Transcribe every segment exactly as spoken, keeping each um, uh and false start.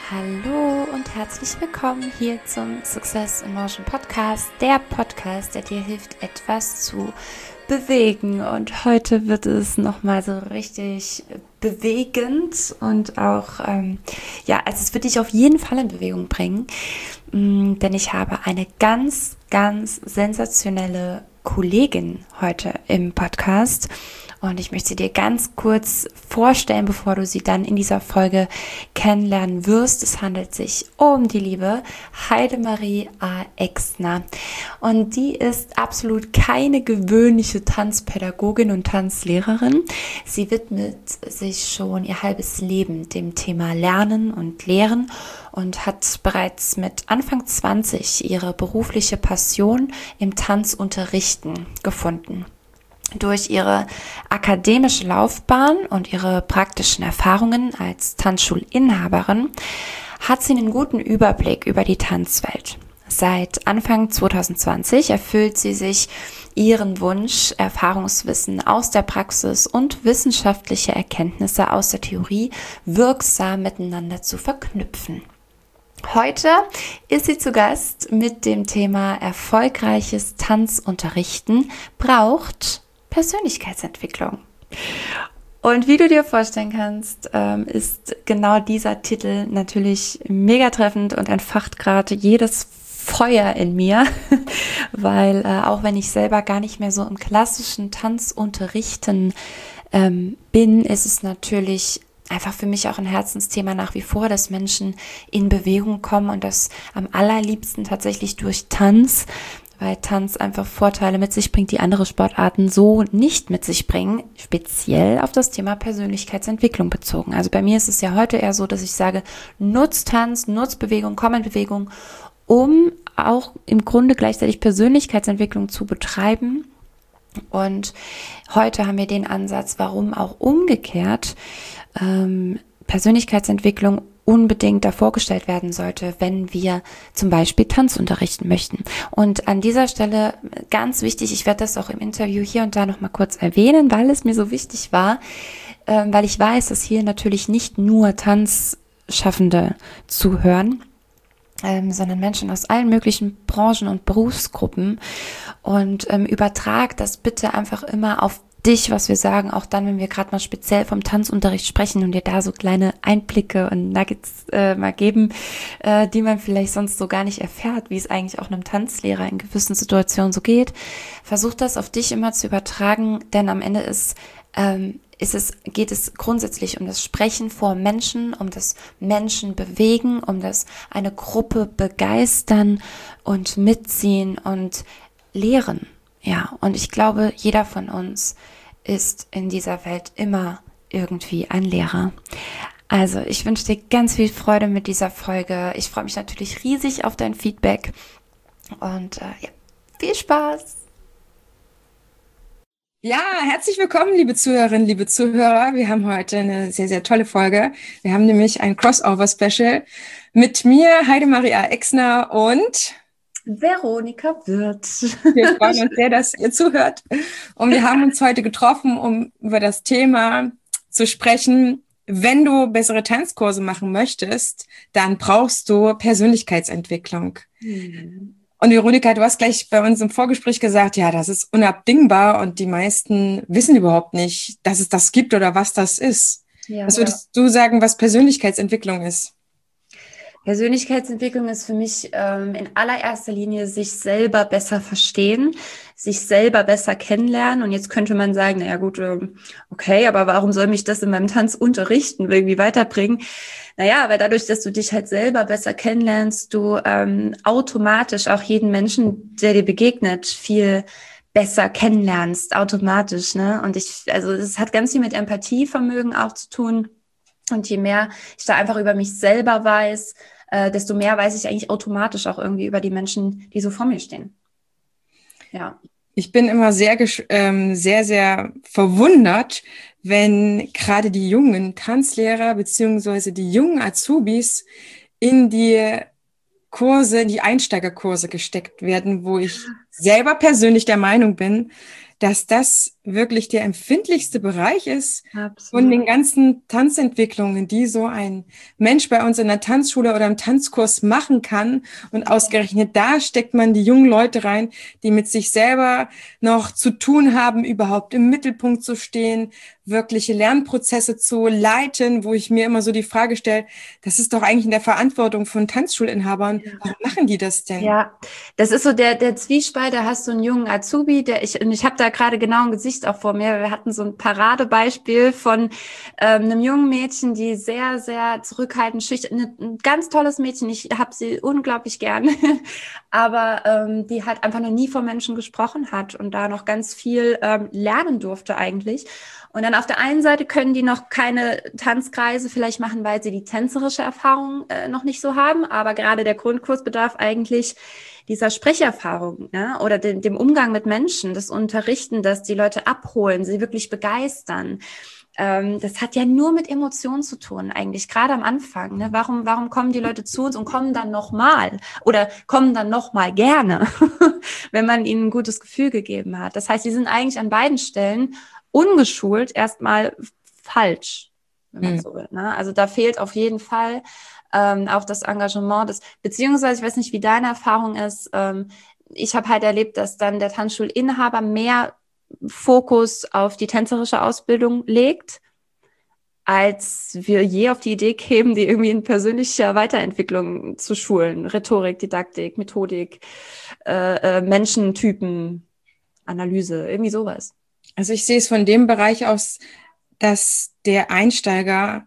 Hallo und herzlich willkommen hier zum Success in Motion Podcast, der Podcast, der dir hilft, etwas zu bewegen. Und heute wird es nochmal so richtig bewegend und auch, ähm, ja, also es wird dich auf jeden Fall in Bewegung bringen, ähm, denn ich habe eine ganz, ganz sensationelle Kollegin heute im Podcast. Und ich möchte sie dir ganz kurz vorstellen, bevor du sie dann in dieser Folge kennenlernen wirst. Es handelt sich um die liebe Heidemarie A. Exner. Und die ist absolut keine gewöhnliche Tanzpädagogin und Tanzlehrerin. Sie widmet sich schon ihr halbes Leben dem Thema Lernen und Lehren und hat bereits mit Anfang zwanzig ihre berufliche Passion im Tanzunterrichten gefunden. Durch ihre akademische Laufbahn und ihre praktischen Erfahrungen als Tanzschulinhaberin hat sie einen guten Überblick über die Tanzwelt. Seit Anfang zwanzig zwanzig erfüllt sie sich ihren Wunsch, Erfahrungswissen aus der Praxis und wissenschaftliche Erkenntnisse aus der Theorie wirksam miteinander zu verknüpfen. Heute ist sie zu Gast mit dem Thema erfolgreiches Tanzunterrichten braucht Persönlichkeitsentwicklung. Und wie du dir vorstellen kannst, ist genau dieser Titel natürlich mega treffend und entfacht gerade jedes Feuer in mir, weil äh, auch wenn ich selber gar nicht mehr so im klassischen Tanzunterrichten ähm, bin, ist es natürlich einfach für mich auch ein Herzensthema nach wie vor, dass Menschen in Bewegung kommen und das am allerliebsten tatsächlich durch Tanz, weil Tanz einfach Vorteile mit sich bringt, die andere Sportarten so nicht mit sich bringen, speziell auf das Thema Persönlichkeitsentwicklung bezogen. Also bei mir ist es ja heute eher so, dass ich sage, nutz Tanz, nutz Bewegung, komm in Bewegung, um auch im Grunde gleichzeitig Persönlichkeitsentwicklung zu betreiben. Und heute haben wir den Ansatz, warum auch umgekehrt ähm, Persönlichkeitsentwicklung unbedingt davor gestellt werden sollte, wenn wir zum Beispiel Tanz unterrichten möchten. Und an dieser Stelle ganz wichtig, ich werde das auch im Interview hier und da nochmal kurz erwähnen, weil es mir so wichtig war, äh, weil ich weiß, dass hier natürlich nicht nur Tanzschaffende zuhören, ähm, sondern Menschen aus allen möglichen Branchen und Berufsgruppen, und ähm, übertrag das bitte einfach immer auf dich, was wir sagen, auch dann, wenn wir gerade mal speziell vom Tanzunterricht sprechen und dir da so kleine Einblicke und Nuggets äh, mal geben, äh, die man vielleicht sonst so gar nicht erfährt, wie es eigentlich auch einem Tanzlehrer in gewissen Situationen so geht. Versuch das auf dich immer zu übertragen, denn am Ende ist, ähm, ist es, geht es grundsätzlich um das Sprechen vor Menschen, um das Menschen bewegen, um das eine Gruppe begeistern und mitziehen und lehren. Ja, und ich glaube, jeder von uns ist in dieser Welt immer irgendwie ein Lehrer. Also, ich wünsche dir ganz viel Freude mit dieser Folge. Ich freue mich natürlich riesig auf dein Feedback. Und äh, ja, viel Spaß! Ja, herzlich willkommen, liebe Zuhörerinnen, liebe Zuhörer. Wir haben heute eine sehr, sehr tolle Folge. Wir haben nämlich ein Crossover-Special mit mir, Heidemarie A. Exner, und Veronika Wirth. Wir freuen uns sehr, dass ihr zuhört. Und wir haben uns heute getroffen, um über das Thema zu sprechen. Wenn du bessere Tanzkurse machen möchtest, dann brauchst du Persönlichkeitsentwicklung. Mhm. Und Veronika, du hast gleich bei uns im Vorgespräch gesagt, ja, das ist unabdingbar und die meisten wissen überhaupt nicht, dass es das gibt oder was das ist. Ja, was würdest ja. du sagen, was Persönlichkeitsentwicklung ist? Persönlichkeitsentwicklung ist für mich ähm, in allererster Linie sich selber besser verstehen, sich selber besser kennenlernen. Und jetzt könnte man sagen, naja gut, ähm, okay, aber warum soll mich das in meinem Tanzunterrichten irgendwie weiterbringen? Naja, weil dadurch, dass du dich halt selber besser kennenlernst, du ähm, automatisch auch jeden Menschen, der dir begegnet, viel besser kennenlernst, automatisch, ne? Und ich, also das hat ganz viel mit Empathievermögen auch zu tun. Und je mehr ich da einfach über mich selber weiß, äh, desto mehr weiß ich eigentlich automatisch auch irgendwie über die Menschen, die so vor mir stehen. Ja. Ich bin immer sehr, ähm, sehr, sehr verwundert, wenn gerade die jungen Tanzlehrer beziehungsweise die jungen Azubis in die Kurse, in die Einsteigerkurse gesteckt werden, wo ich selber persönlich der Meinung bin, dass das wirklich der empfindlichste Bereich ist Absolut. von den ganzen Tanzentwicklungen, die so ein Mensch bei uns in der Tanzschule oder im Tanzkurs machen kann. Und ausgerechnet da steckt man die jungen Leute rein, die mit sich selber noch zu tun haben, überhaupt im Mittelpunkt zu stehen, wirkliche Lernprozesse zu leiten, wo ich mir immer so die Frage stelle, das ist doch eigentlich in der Verantwortung von Tanzschulinhabern. Warum machen die das denn? Ja, das ist so der der Zwiespalt, da hast du einen jungen Azubi, der ich und ich habe da gerade genau ein Gesicht auch vor mir. Wir hatten so ein Paradebeispiel von ähm, einem jungen Mädchen, die sehr, sehr zurückhaltend, schüchtern, ein ganz tolles Mädchen, ich habe sie unglaublich gern, aber ähm, die halt einfach noch nie vor Menschen gesprochen hat und da noch ganz viel ähm, lernen durfte eigentlich. Und dann auf der einen Seite können die noch keine Tanzkreise vielleicht machen, weil sie die tänzerische Erfahrung äh, noch nicht so haben. Aber gerade der Grundkurs bedarf eigentlich dieser Sprecherfahrung, ja, oder dem, dem Umgang mit Menschen, das Unterrichten, das die Leute abholen, sie wirklich begeistern. Ähm, das hat ja nur mit Emotionen zu tun, eigentlich, gerade am Anfang. Ne? Warum, warum kommen die Leute zu uns und kommen dann nochmal oder kommen dann nochmal gerne, wenn man ihnen ein gutes Gefühl gegeben hat? Das heißt, sie sind eigentlich an beiden Stellen ungeschult erstmal falsch, wenn man Hm. so will. Ne? Also da fehlt auf jeden Fall ähm, auch das Engagement des, beziehungsweise ich weiß nicht, wie deine Erfahrung ist. Ähm, ich habe halt erlebt, dass dann der Tanzschulinhaber mehr Fokus auf die tänzerische Ausbildung legt, als wir je auf die Idee kämen, die irgendwie in persönlicher Weiterentwicklung zu schulen. Rhetorik, Didaktik, Methodik, äh, äh, Menschentypen, Analyse, irgendwie sowas. Also ich sehe es von dem Bereich aus, dass der Einsteiger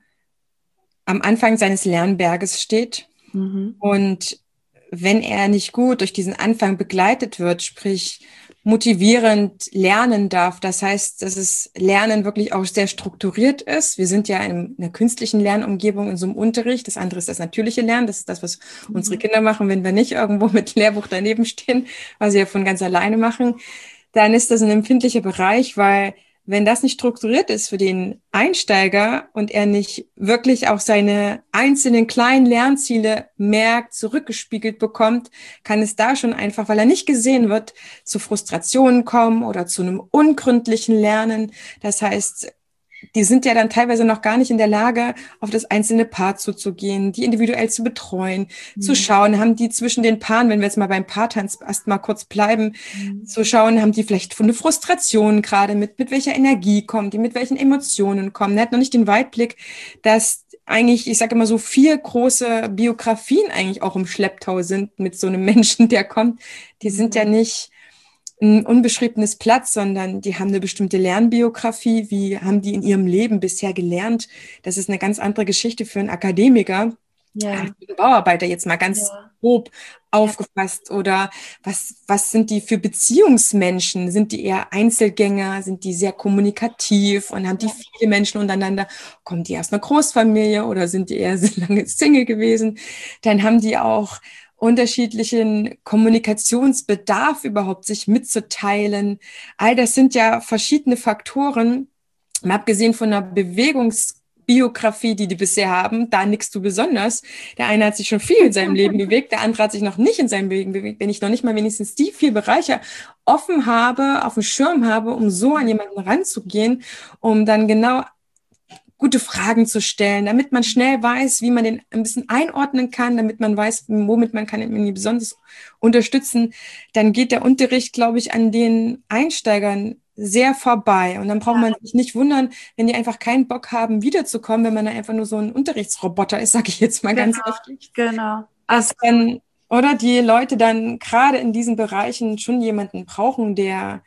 am Anfang seines Lernberges steht. Mhm. Und wenn er nicht gut durch diesen Anfang begleitet wird, sprich motivierend lernen darf, das heißt, dass es Lernen wirklich auch sehr strukturiert ist. Wir sind ja in einer künstlichen Lernumgebung in so einem Unterricht. Das andere ist das natürliche Lernen. Das ist das, was mhm. unsere Kinder machen, wenn wir nicht irgendwo mit Lehrbuch daneben stehen, was sie ja von ganz alleine machen. Dann ist das ein empfindlicher Bereich, weil wenn das nicht strukturiert ist für den Einsteiger und er nicht wirklich auch seine einzelnen kleinen Lernziele merkt, zurückgespiegelt bekommt, kann es da schon einfach, weil er nicht gesehen wird, zu Frustrationen kommen oder zu einem ungründlichen Lernen. Das heißt, die sind ja dann teilweise noch gar nicht in der Lage, auf das einzelne Paar zuzugehen, die individuell zu betreuen, mhm. zu schauen, haben die zwischen den Paaren, wenn wir jetzt mal beim Paartanz erst mal kurz bleiben, mhm. zu schauen, haben die vielleicht eine Frustration gerade mit, mit welcher Energie kommen die, mit welchen Emotionen kommen. Er hat noch nicht den Weitblick, dass eigentlich, ich sage immer so, vier große Biografien eigentlich auch im Schlepptau sind mit so einem Menschen, der kommt. Die sind ja nicht ein unbeschriebenes Blatt, sondern die haben eine bestimmte Lernbiografie. Wie haben die in ihrem Leben bisher gelernt? Das ist eine ganz andere Geschichte für einen Akademiker. Ja. Einen Bauarbeiter jetzt mal ganz ja. grob aufgefasst. Ja. Oder was, was sind die für Beziehungsmenschen? Sind die eher Einzelgänger? Sind die sehr kommunikativ und haben die ja. viele Menschen untereinander? Kommen die aus einer Großfamilie oder sind die eher sehr lange Single gewesen? Dann haben die auch unterschiedlichen Kommunikationsbedarf überhaupt sich mitzuteilen. All das sind ja verschiedene Faktoren. Mal abgesehen von einer Bewegungsbiografie, die die bisher haben, da nickst du besonders. Der eine hat sich schon viel in seinem Leben bewegt, der andere hat sich noch nicht in seinem Leben bewegt. Wenn ich noch nicht mal wenigstens die vier Bereiche offen habe, auf dem Schirm habe, um so an jemanden ranzugehen, um dann genau gute Fragen zu stellen, damit man schnell weiß, wie man den ein bisschen einordnen kann, damit man weiß, womit man kann ihn besonders unterstützen, dann geht der Unterricht, glaube ich, an den Einsteigern sehr vorbei. Und dann braucht ja. man sich nicht wundern, wenn die einfach keinen Bock haben, wiederzukommen, wenn man dann einfach nur so ein Unterrichtsroboter ist, sage ich jetzt mal genau, ganz heftig. Genau. Also dann, oder die Leute dann gerade in diesen Bereichen schon jemanden brauchen, der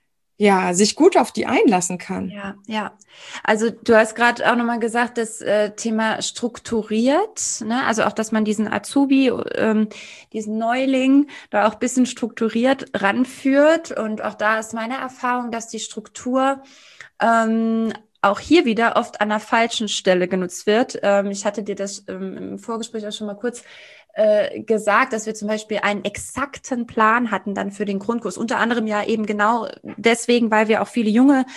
ja, sich gut auf die einlassen kann. Ja, ja. Also du hast gerade auch nochmal gesagt, das äh, Thema strukturiert, ne? Also auch, dass man diesen Azubi, ähm, diesen Neuling da auch ein bisschen strukturiert ranführt. Und auch da ist meine Erfahrung, dass die Struktur ähm, auch hier wieder oft an der falschen Stelle genutzt wird. Ähm, ich hatte dir das ähm, im Vorgespräch auch schon mal kurz äh, gesagt, dass wir zum Beispiel einen exakten Plan hatten dann für den Grundkurs. Unter anderem ja eben genau deswegen, weil wir auch viele junge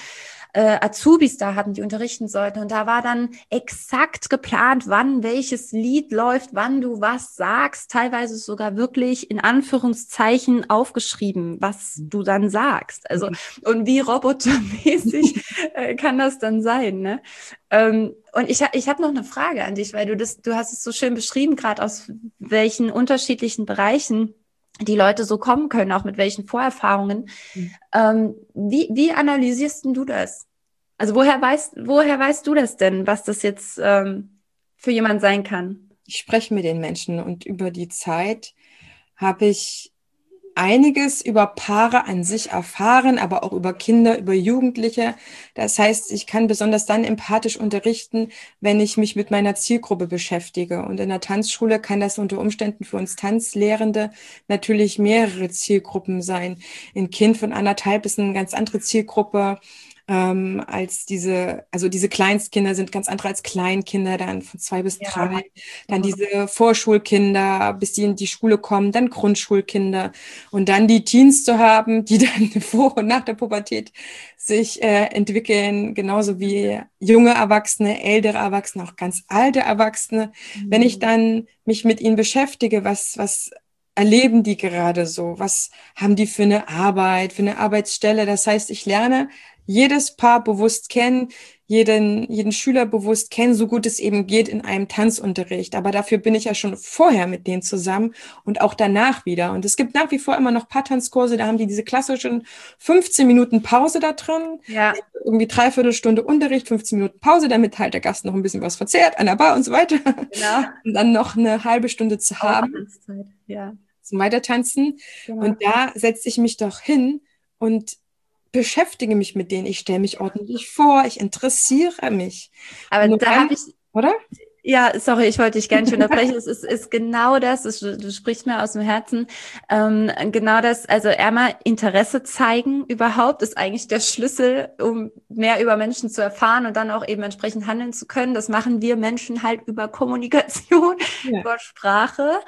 äh, Azubis da hatten, die unterrichten sollten. Und da war dann exakt geplant, wann welches Lied läuft, wann du was sagst, teilweise sogar wirklich in Anführungszeichen aufgeschrieben, was du dann sagst. Also, und wie robotermäßig äh, kann das dann sein, ne? Ähm, und ich, ich habe noch eine Frage an dich, weil du das, du hast es so schön beschrieben, gerade aus welchen unterschiedlichen Bereichen die Leute so kommen können, auch mit welchen Vorerfahrungen. Mhm. Ähm, wie, wie analysierst denn du das? Also woher weißt, woher weißt du das denn, was das jetzt ähm, für jemand sein kann? Ich spreche mit den Menschen und über die Zeit habe ich einiges über Paare an sich erfahren, aber auch über Kinder, über Jugendliche. Das heißt, ich kann besonders dann empathisch unterrichten, wenn ich mich mit meiner Zielgruppe beschäftige. Und in der Tanzschule kann das unter Umständen für uns Tanzlehrende natürlich mehrere Zielgruppen sein. Ein Kind von anderthalb ist eine ganz andere Zielgruppe ähm, als diese, also diese Kleinstkinder sind ganz andere als Kleinkinder, dann von zwei bis ja. drei, dann diese Vorschulkinder, bis die in die Schule kommen, dann Grundschulkinder und dann die Teens zu haben, die dann vor und nach der Pubertät sich äh, entwickeln, genauso wie junge Erwachsene, ältere Erwachsene, auch ganz alte Erwachsene. Mhm. Wenn ich dann mich mit ihnen beschäftige, was, was erleben die gerade so? Was haben die für eine Arbeit, für eine Arbeitsstelle? Das heißt, ich lerne jedes Paar bewusst kennen, jeden, jeden Schüler bewusst kennen, so gut es eben geht in einem Tanzunterricht. Aber dafür bin ich ja schon vorher mit denen zusammen und auch danach wieder. Und es gibt nach wie vor immer noch Paartanzkurse, da haben die diese klassischen fünfzehn Minuten Pause da drin. Ja. Irgendwie dreiviertel Stunde Unterricht, fünfzehn Minuten Pause, damit halt der Gast noch ein bisschen was verzehrt an der Bar und so weiter. Genau. Und dann noch eine halbe Stunde zu haben. Ja. Zum Weitertanzen. Genau. Und da setze ich mich doch hin und beschäftige mich mit denen. Ich stelle mich ordentlich vor, ich interessiere mich. Aber und da habe ich, oder? Ja, sorry, ich wollte dich gar nicht unterbrechen. Es ist, ist genau das, es, du sprichst mir aus dem Herzen, ähm, genau das, also einmal Interesse zeigen überhaupt, ist eigentlich der Schlüssel, um mehr über Menschen zu erfahren und dann auch eben entsprechend handeln zu können. Das machen wir Menschen halt über Kommunikation, ja. über Sprache.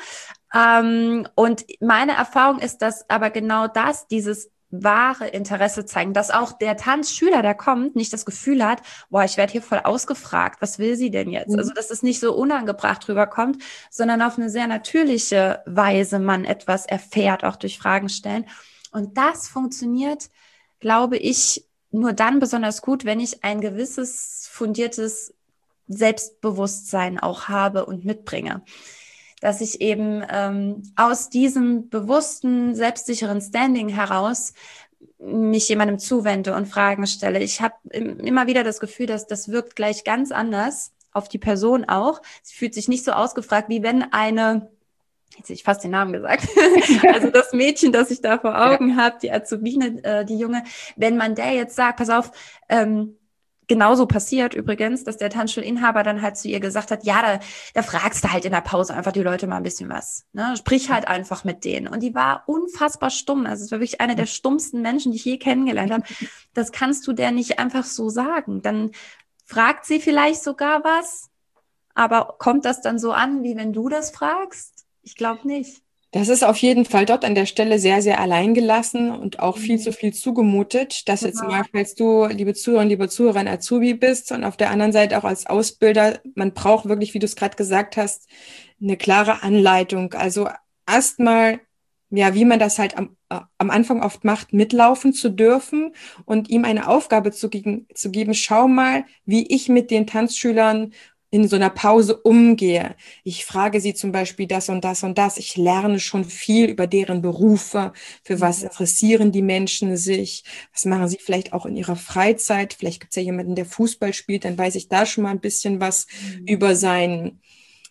Ähm, und meine Erfahrung ist, dass aber genau das, dieses wahre Interesse zeigen, dass auch der Tanzschüler, der kommt, nicht das Gefühl hat, boah, ich werde hier voll ausgefragt, was will sie denn jetzt? Mhm. Also, dass es nicht so unangebracht rüberkommt, sondern auf eine sehr natürliche Weise man etwas erfährt, auch durch Fragen stellen. Und das funktioniert, glaube ich, nur dann besonders gut, wenn ich ein gewisses fundiertes Selbstbewusstsein auch habe und mitbringe. Dass ich eben ähm, aus diesem bewussten, selbstsicheren Standing heraus mich jemandem zuwende und Fragen stelle. Ich habe immer wieder das Gefühl, dass das wirkt gleich ganz anders auf die Person auch. Sie fühlt sich nicht so ausgefragt, wie wenn eine, jetzt hätte ich fast den Namen gesagt, also das Mädchen, das ich da vor Augen ja. habe, die Azubine, äh, die Junge, wenn man der jetzt sagt, pass auf, ähm, genauso passiert übrigens, dass der Tanzschulinhaber dann halt zu ihr gesagt hat, ja, da, da fragst du halt in der Pause einfach die Leute mal ein bisschen was. Ne? Sprich halt einfach mit denen. Und die war unfassbar stumm. Also es war wirklich eine der stummsten Menschen, die ich je kennengelernt habe. Das kannst du der nicht einfach so sagen. Dann fragt sie vielleicht sogar was, aber kommt das dann so an, wie wenn du das fragst? Ich glaube nicht. Das ist auf jeden Fall dort an der Stelle sehr, sehr alleingelassen und auch viel zu viel zugemutet, dass jetzt mal, falls du, liebe Zuhörer, liebe Zuhörer, ein Azubi bist und auf der anderen Seite auch als Ausbilder, man braucht wirklich, wie du es gerade gesagt hast, eine klare Anleitung. Also erstmal, ja, wie man das halt am, am Anfang oft macht, mitlaufen zu dürfen und ihm eine Aufgabe zu, ge- zu geben. Schau mal, wie ich mit den Tanzschülern in so einer Pause umgehe. Ich frage sie zum Beispiel das und das und das. Ich lerne schon viel über deren Berufe. Für was interessieren die Menschen sich? Was machen sie vielleicht auch in ihrer Freizeit? Vielleicht gibt es ja jemanden, der Fußball spielt. Dann weiß ich da schon mal ein bisschen was mhm. über sein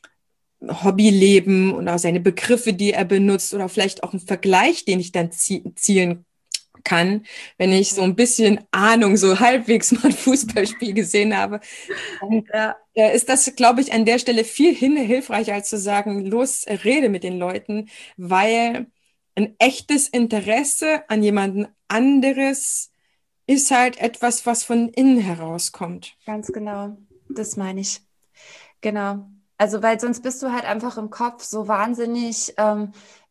Hobbyleben und auch seine Begriffe, die er benutzt oder vielleicht auch einen Vergleich, den ich dann zielen kann, wenn ich so ein bisschen Ahnung, so halbwegs mal ein Fußballspiel gesehen habe, dann ja. ist das, glaube ich, an der Stelle viel hilfreicher, als zu sagen, los, rede mit den Leuten, weil ein echtes Interesse an jemanden anderes ist halt etwas, was von innen herauskommt. Ganz genau, das meine ich. Genau. Also, weil sonst bist du halt einfach im Kopf so wahnsinnig ähm,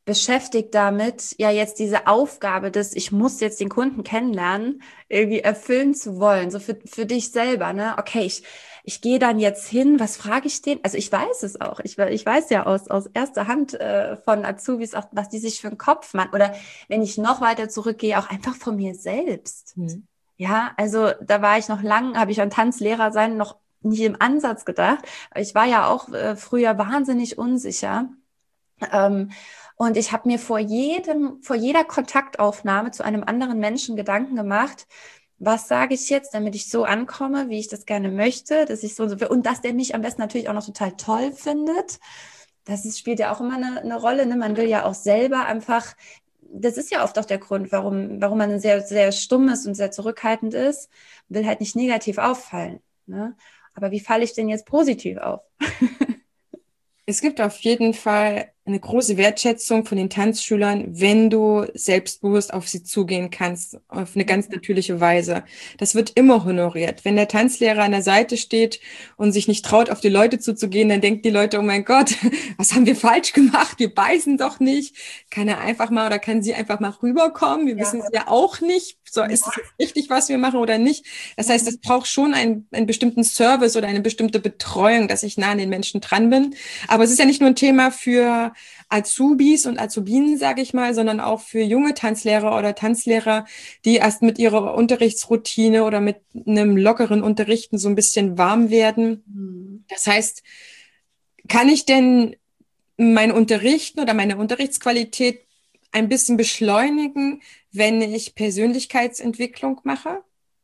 beschäftigt damit, ja jetzt diese Aufgabe des, ich muss jetzt den Kunden kennenlernen, irgendwie erfüllen zu wollen, so für, für dich selber, ne? Okay, ich, ich gehe dann jetzt hin, was frage ich den? Also ich weiß es auch, ich, ich weiß ja aus, aus erster Hand äh, von Azubis auch, was die sich für einen Kopf machen. Oder wenn ich noch weiter zurückgehe, auch einfach von mir selbst. Mhm. Ja, also da war ich noch lang, habe ich an Tanzlehrer sein noch nicht im Ansatz gedacht. Ich war ja auch äh, früher wahnsinnig unsicher. Ähm, und ich habe mir vor jedem, vor jeder Kontaktaufnahme zu einem anderen Menschen Gedanken gemacht, was sage ich jetzt, damit ich so ankomme, wie ich das gerne möchte, dass ich so, so und dass der mich am besten natürlich auch noch total toll findet. Das ist, spielt ja auch immer eine, eine Rolle, ne? Man will ja auch selber einfach, das ist ja oft auch der Grund, warum, warum man sehr, sehr stumm ist und sehr zurückhaltend ist, will halt nicht negativ auffallen, ne? Aber wie falle ich denn jetzt positiv auf? Es gibt auf jeden Fall eine große Wertschätzung von den Tanzschülern, wenn du selbstbewusst auf sie zugehen kannst, auf eine ganz natürliche Weise. Das wird immer honoriert. Wenn der Tanzlehrer an der Seite steht und sich nicht traut, auf die Leute zuzugehen, dann denken die Leute, oh mein Gott, was haben wir falsch gemacht? Wir beißen doch nicht. Kann er einfach mal oder kann sie einfach mal rüberkommen? Wir ja. wissen es ja auch nicht. So, ist es richtig, was wir machen oder nicht? Das heißt, es braucht schon einen, einen bestimmten Service oder eine bestimmte Betreuung, dass ich nah an den Menschen dran bin. Aber es ist ja nicht nur ein Thema für Azubis und Azubinen, sage ich mal, sondern auch für junge Tanzlehrer oder Tanzlehrer, die erst mit ihrer Unterrichtsroutine oder mit einem lockeren Unterrichten so ein bisschen warm werden. Das heißt, kann ich denn mein Unterrichten oder meine Unterrichtsqualität ein bisschen beschleunigen, wenn ich Persönlichkeitsentwicklung mache?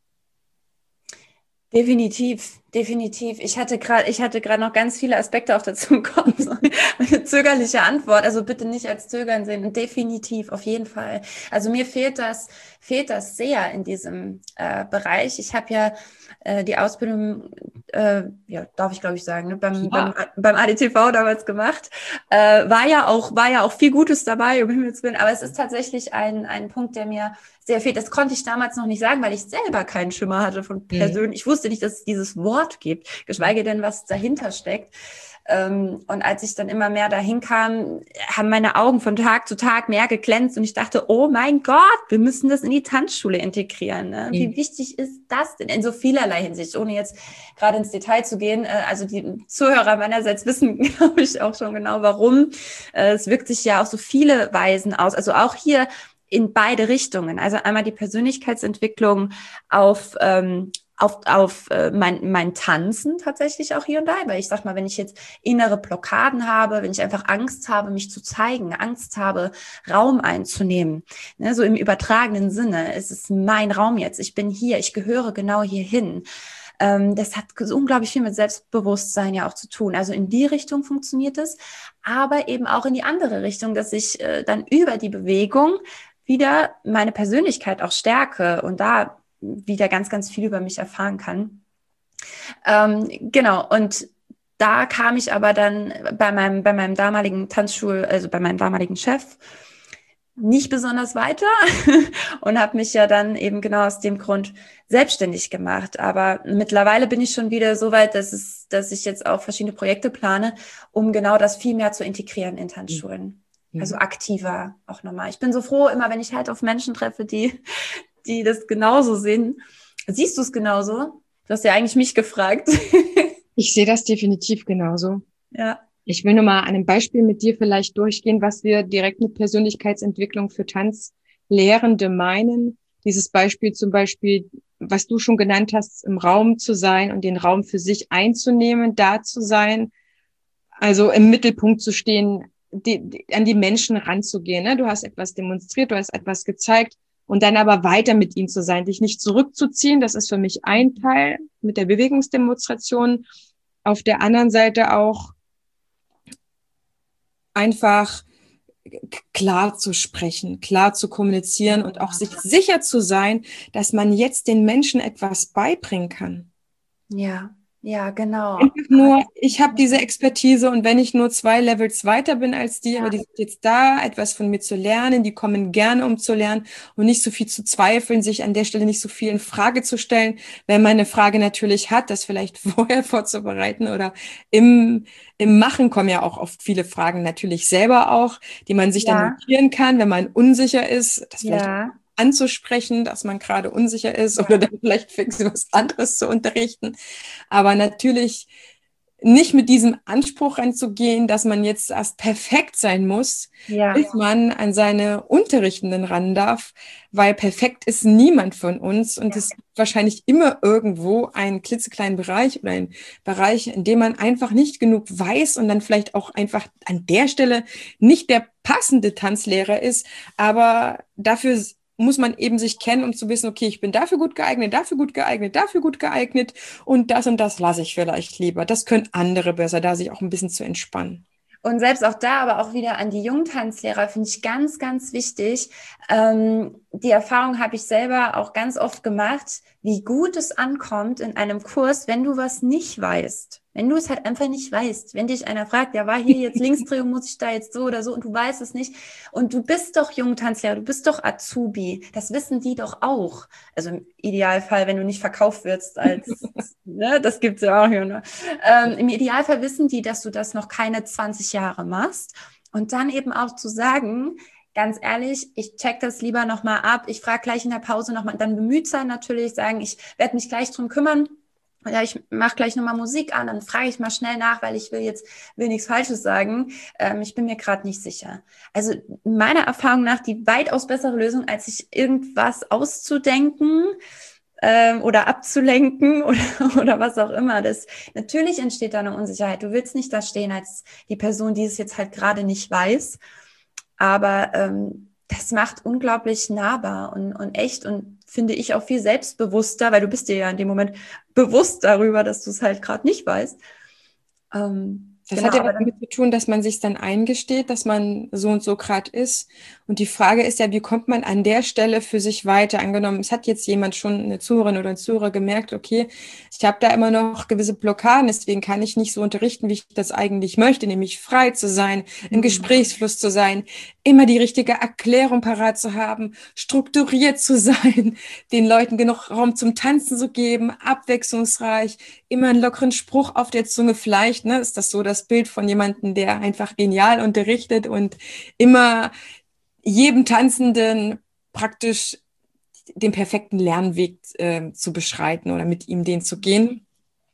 Definitiv, definitiv. Ich hatte gerade, ich hatte gerade noch ganz viele Aspekte auch dazu bekommen. So eine zögerliche Antwort. Also bitte nicht als Zögern sehen. Und definitiv, auf jeden Fall. Also mir fehlt das, fehlt das sehr in diesem äh, Bereich. Ich habe ja äh, die Ausbildung, äh, ja, darf ich glaube ich sagen, ne, beim, ja. beim, beim A D T V damals gemacht. Äh, war ja auch, war ja auch viel Gutes dabei, um Himmels Willen. Aber es ist tatsächlich ein, ein Punkt, der mir sehr fehlt. Das konnte ich damals noch nicht sagen, weil ich selber keinen Schimmer hatte von persönlich. Mhm. Ich wusste nicht, dass es dieses Wort gibt, geschweige denn, was dahinter steckt. Und als ich dann immer mehr dahin kam, haben meine Augen von Tag zu Tag mehr geglänzt und ich dachte, oh mein Gott, wir müssen das in die Tanzschule integrieren. Ne? Wie mhm. wichtig ist das denn in so vielerlei Hinsicht, ohne jetzt gerade ins Detail zu gehen. Also die Zuhörer meinerseits wissen, glaube ich, auch schon genau, warum. Es wirkt sich ja auf so viele Weisen aus. Also auch hier in beide Richtungen. Also einmal die Persönlichkeitsentwicklung auf ähm, auf, auf äh, mein, mein Tanzen tatsächlich auch hier und da. Weil ich sag mal, wenn ich jetzt innere Blockaden habe, wenn ich einfach Angst habe, mich zu zeigen, Angst habe, Raum einzunehmen, ne, so im übertragenen Sinne, es ist mein Raum jetzt, ich bin hier, ich gehöre genau hierhin. Ähm, das hat unglaublich viel mit Selbstbewusstsein ja auch zu tun. Also in die Richtung funktioniert es, aber eben auch in die andere Richtung, dass ich äh, dann über die Bewegung wieder meine Persönlichkeit auch stärke und da wieder ganz, ganz viel über mich erfahren kann. Ähm, genau, und da kam ich aber dann bei meinem, bei meinem damaligen Tanzschul, also bei meinem damaligen Chef, nicht besonders weiter und habe mich ja dann eben genau aus dem Grund selbstständig gemacht. Aber mittlerweile bin ich schon wieder so weit, dass es, dass ich jetzt auch verschiedene Projekte plane, um genau das viel mehr zu integrieren in Tanzschulen. Mhm. Also aktiver auch nochmal. Ich bin so froh, immer wenn ich halt auf Menschen treffe, die die das genauso sehen. Siehst du es genauso? Du hast ja eigentlich mich gefragt. Ich sehe das definitiv genauso. Ja. Ich will nur mal an einem Beispiel mit dir vielleicht durchgehen, was wir direkt mit Persönlichkeitsentwicklung für Tanzlehrende meinen. Dieses Beispiel zum Beispiel, was du schon genannt hast, im Raum zu sein und den Raum für sich einzunehmen, da zu sein, also im Mittelpunkt zu stehen, die, die, an die Menschen ranzugehen. Ne? Du hast etwas demonstriert, du hast etwas gezeigt, und dann aber weiter mit ihnen zu sein, dich nicht zurückzuziehen. Das ist für mich ein Teil mit der Bewegungsdemonstration. Auf der anderen Seite auch einfach klar zu sprechen, klar zu kommunizieren und auch sich sicher zu sein, dass man jetzt den Menschen etwas beibringen kann. Ja, Ja, genau. Einfach nur, ich habe diese Expertise und wenn ich nur zwei Levels weiter bin als die, Ja. aber die sind jetzt da, etwas von mir zu lernen, die kommen gerne, um zu lernen und nicht so viel zu zweifeln, sich an der Stelle nicht so viel in Frage zu stellen, wenn man eine Frage natürlich hat, das vielleicht vorher vorzubereiten oder im, im Machen kommen ja auch oft viele Fragen natürlich selber auch, die man sich dann Ja, notieren kann, wenn man unsicher ist, das vielleicht ja, anzusprechen, dass man gerade unsicher ist ja, oder dann vielleicht fix was anderes zu unterrichten. Aber natürlich nicht mit diesem Anspruch ranzugehen, dass man jetzt erst perfekt sein muss, ja, bis man an seine Unterrichtenden ran darf, weil perfekt ist niemand von uns und es gibt wahrscheinlich immer irgendwo einen klitzekleinen Bereich oder einen Bereich, in dem man einfach nicht genug weiß und dann vielleicht auch einfach an der Stelle nicht der passende Tanzlehrer ist, aber dafür muss man eben sich kennen, um zu wissen, okay, ich bin dafür gut geeignet, dafür gut geeignet, dafür gut geeignet und das und das lasse ich vielleicht lieber. Das können andere besser, da sich auch ein bisschen zu entspannen. Und selbst auch da, aber auch wieder an die Jungtanzlehrer, finde ich ganz, ganz wichtig. Ähm, die Erfahrung habe ich selber auch ganz oft gemacht, wie gut es ankommt in einem Kurs, wenn du was nicht weißt. Wenn du es halt einfach nicht weißt. Wenn dich einer fragt, ja, war hier jetzt Linksdrehung, muss ich da jetzt so oder so und du weißt es nicht. Und du bist doch Jungtanzlehrer, du bist doch Azubi. Das wissen die doch auch. Also im Idealfall, wenn du nicht verkauft wirst als, ne, das gibt's ja auch hier, ne? Ähm, im Idealfall wissen die, dass du das noch keine zwanzig Jahre machst. Und dann eben auch zu sagen, ganz ehrlich, ich check das lieber nochmal ab, ich frage gleich in der Pause nochmal, dann bemüht sein natürlich, sagen, ich werde mich gleich drum kümmern, ja, ich mache gleich nochmal Musik an, dann frage ich mal schnell nach, weil ich will jetzt will nichts Falsches sagen. Ähm, ich bin mir gerade nicht sicher. Also meiner Erfahrung nach die weitaus bessere Lösung, als sich irgendwas auszudenken ähm, oder abzulenken oder, oder was auch immer. Das, natürlich entsteht da eine Unsicherheit. Du willst nicht da stehen als die Person, die es jetzt halt gerade nicht weiß. Aber ähm, das macht unglaublich nahbar und, und echt und finde ich auch viel selbstbewusster, weil du bist dir ja in dem Moment bewusst darüber, dass du es halt gerade nicht weißt. Ähm, Das genau, hat ja aber was dann, damit zu tun, dass man sich dann eingesteht, dass man so und so gerade ist. Und die Frage ist ja, wie kommt man an der Stelle für sich weiter? Angenommen, es hat jetzt jemand schon, eine Zuhörerin oder ein Zuhörer gemerkt, okay, ich habe da immer noch gewisse Blockaden, deswegen kann ich nicht so unterrichten, wie ich das eigentlich möchte, nämlich frei zu sein, im Mhm. Gesprächsfluss zu sein, immer die richtige Erklärung parat zu haben, strukturiert zu sein, den Leuten genug Raum zum Tanzen zu geben, abwechslungsreich, immer einen lockeren Spruch auf der Zunge, vielleicht, ne, ist das so das Bild von jemandem, der einfach genial unterrichtet und immer jedem Tanzenden praktisch den perfekten Lernweg äh, zu beschreiten oder mit ihm den zu gehen.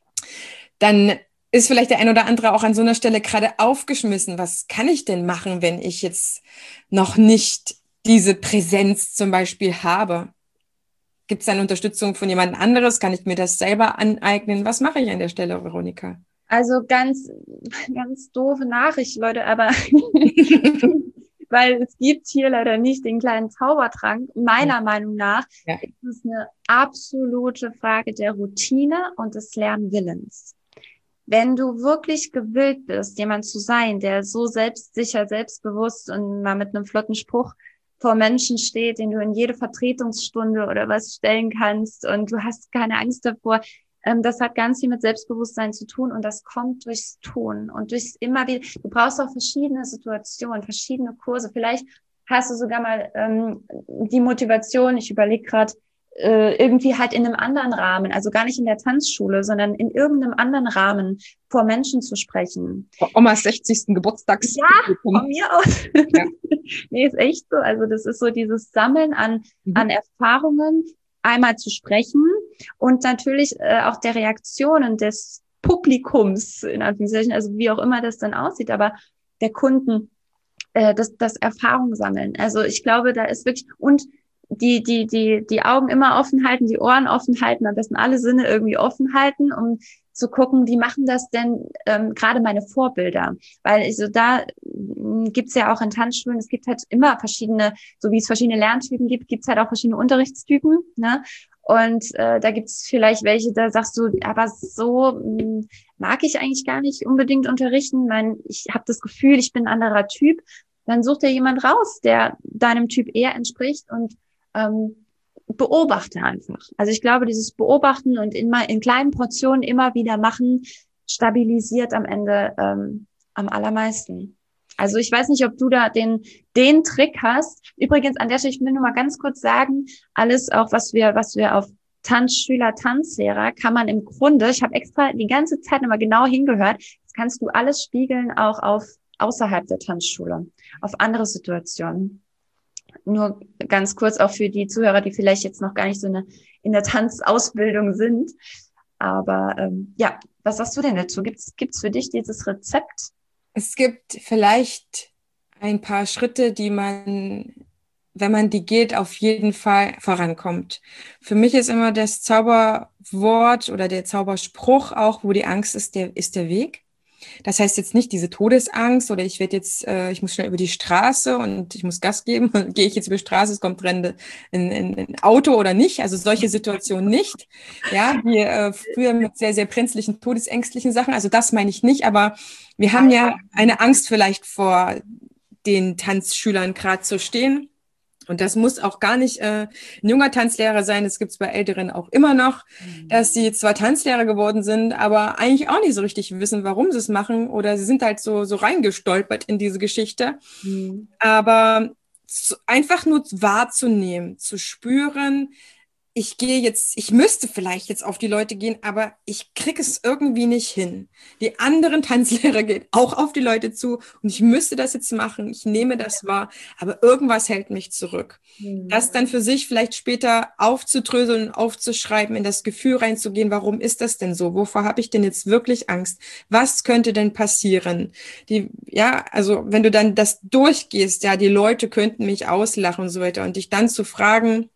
Dann ist vielleicht der ein oder andere auch an so einer Stelle gerade aufgeschmissen. Was kann ich denn machen, wenn ich jetzt noch nicht diese Präsenz zum Beispiel habe? Gibt es dann Unterstützung von jemand anderes? Kann ich mir das selber aneignen? Was mache ich an der Stelle, Veronika? also ganz, ganz doofe Nachricht, Leute, aber weil es gibt hier leider nicht den kleinen Zaubertrank. Meiner Meinung nach Ja. ist es eine absolute Frage der Routine und des Lernwillens. Wenn du wirklich gewillt bist, jemand zu sein, der so selbstsicher, selbstbewusst und mal mit einem flotten Spruch vor Menschen steht, den du in jede Vertretungsstunde oder was stellen kannst und du hast keine Angst davor, ähm, das hat ganz viel mit Selbstbewusstsein zu tun und das kommt durchs Tun und durchs immer wieder. Du brauchst auch verschiedene Situationen, verschiedene Kurse. Vielleicht hast du sogar mal ähm, die Motivation, ich überlege gerade, irgendwie halt in einem anderen Rahmen, also gar nicht in der Tanzschule, sondern in irgendeinem anderen Rahmen vor Menschen zu sprechen. Vor Omas sechzigsten Geburtstags. Ja, von mir aus. Ja. Nee, ist echt so. Also das ist so dieses Sammeln an, mhm. an Erfahrungen, einmal zu sprechen und natürlich äh, auch der Reaktionen des Publikums, in Anführungszeichen, also wie auch immer das dann aussieht, aber der Kunden, äh, das, das Erfahrung sammeln. Also ich glaube, da ist wirklich, und die, die, die, die Augen immer offen halten, die Ohren offen halten, am besten alle Sinne irgendwie offen halten, um zu gucken, wie machen das denn ähm, gerade meine Vorbilder? Weil also da äh, gibt's ja auch in Tanzschulen, es gibt halt immer verschiedene, so wie es verschiedene Lerntypen gibt, gibt's halt auch verschiedene Unterrichtstypen, ne? Und äh, da gibt's vielleicht welche, da sagst du, aber so mh, mag ich eigentlich gar nicht unbedingt unterrichten. Mein, ich habe das Gefühl, ich bin ein anderer Typ. Dann sucht dir jemand raus, der deinem Typ eher entspricht und ähm, beobachte einfach. Also ich glaube, dieses Beobachten und in, in kleinen Portionen immer wieder machen, stabilisiert am Ende ähm, am allermeisten. Also ich weiß nicht, ob du da den den Trick hast. Übrigens an der Stelle, ich will nur mal ganz kurz sagen, alles auch, was wir was wir auf Tanzschüler, Tanzlehrer, kann man im Grunde, ich habe extra die ganze Zeit immer genau hingehört, das kannst du alles spiegeln, auch auf außerhalb der Tanzschule, auf andere Situationen. Nur ganz kurz auch für die Zuhörer, die vielleicht jetzt noch gar nicht so eine, in der Tanzausbildung sind. Aber ähm, ja, was sagst du denn dazu? Gibt's gibt's für dich dieses Rezept? Es gibt vielleicht ein paar Schritte, die man, wenn man die geht, auf jeden Fall vorankommt. Für mich ist immer das Zauberwort oder der Zauberspruch auch, wo die Angst ist, der ist der Weg. Das heißt jetzt nicht diese Todesangst oder ich werde jetzt, äh, ich muss schnell über die Straße und ich muss Gas geben. Gehe ich jetzt über die Straße, es kommt rennende ein, ein, ein Auto oder nicht. Also solche Situationen nicht. Ja, wie äh, früher mit sehr, sehr brenzlichen, todesängstlichen Sachen. Also das meine ich nicht. Aber wir haben ja eine Angst vielleicht vor den Tanzschülern gerade zu stehen. Und das muss auch gar nicht äh, ein junger Tanzlehrer sein, das gibt es bei Älteren auch immer noch, dass sie zwar Tanzlehrer geworden sind, aber eigentlich auch nicht so richtig wissen, warum sie es machen oder sie sind halt so so reingestolpert in diese Geschichte. Mhm. Aber zu, einfach nur wahrzunehmen, zu spüren, ich gehe jetzt, ich müsste vielleicht jetzt auf die Leute gehen, aber ich kriege es irgendwie nicht hin. Die anderen Tanzlehrer gehen auch auf die Leute zu und ich müsste das jetzt machen. Ich nehme das wahr, aber irgendwas hält mich zurück. Mhm. Das dann für sich vielleicht später aufzudröseln, aufzuschreiben, in das Gefühl reinzugehen, warum ist das denn so? Wovor habe ich denn jetzt wirklich Angst? Was könnte denn passieren? Die, ja, also wenn du dann das durchgehst, ja, die Leute könnten mich auslachen und so weiter und dich dann zu fragen,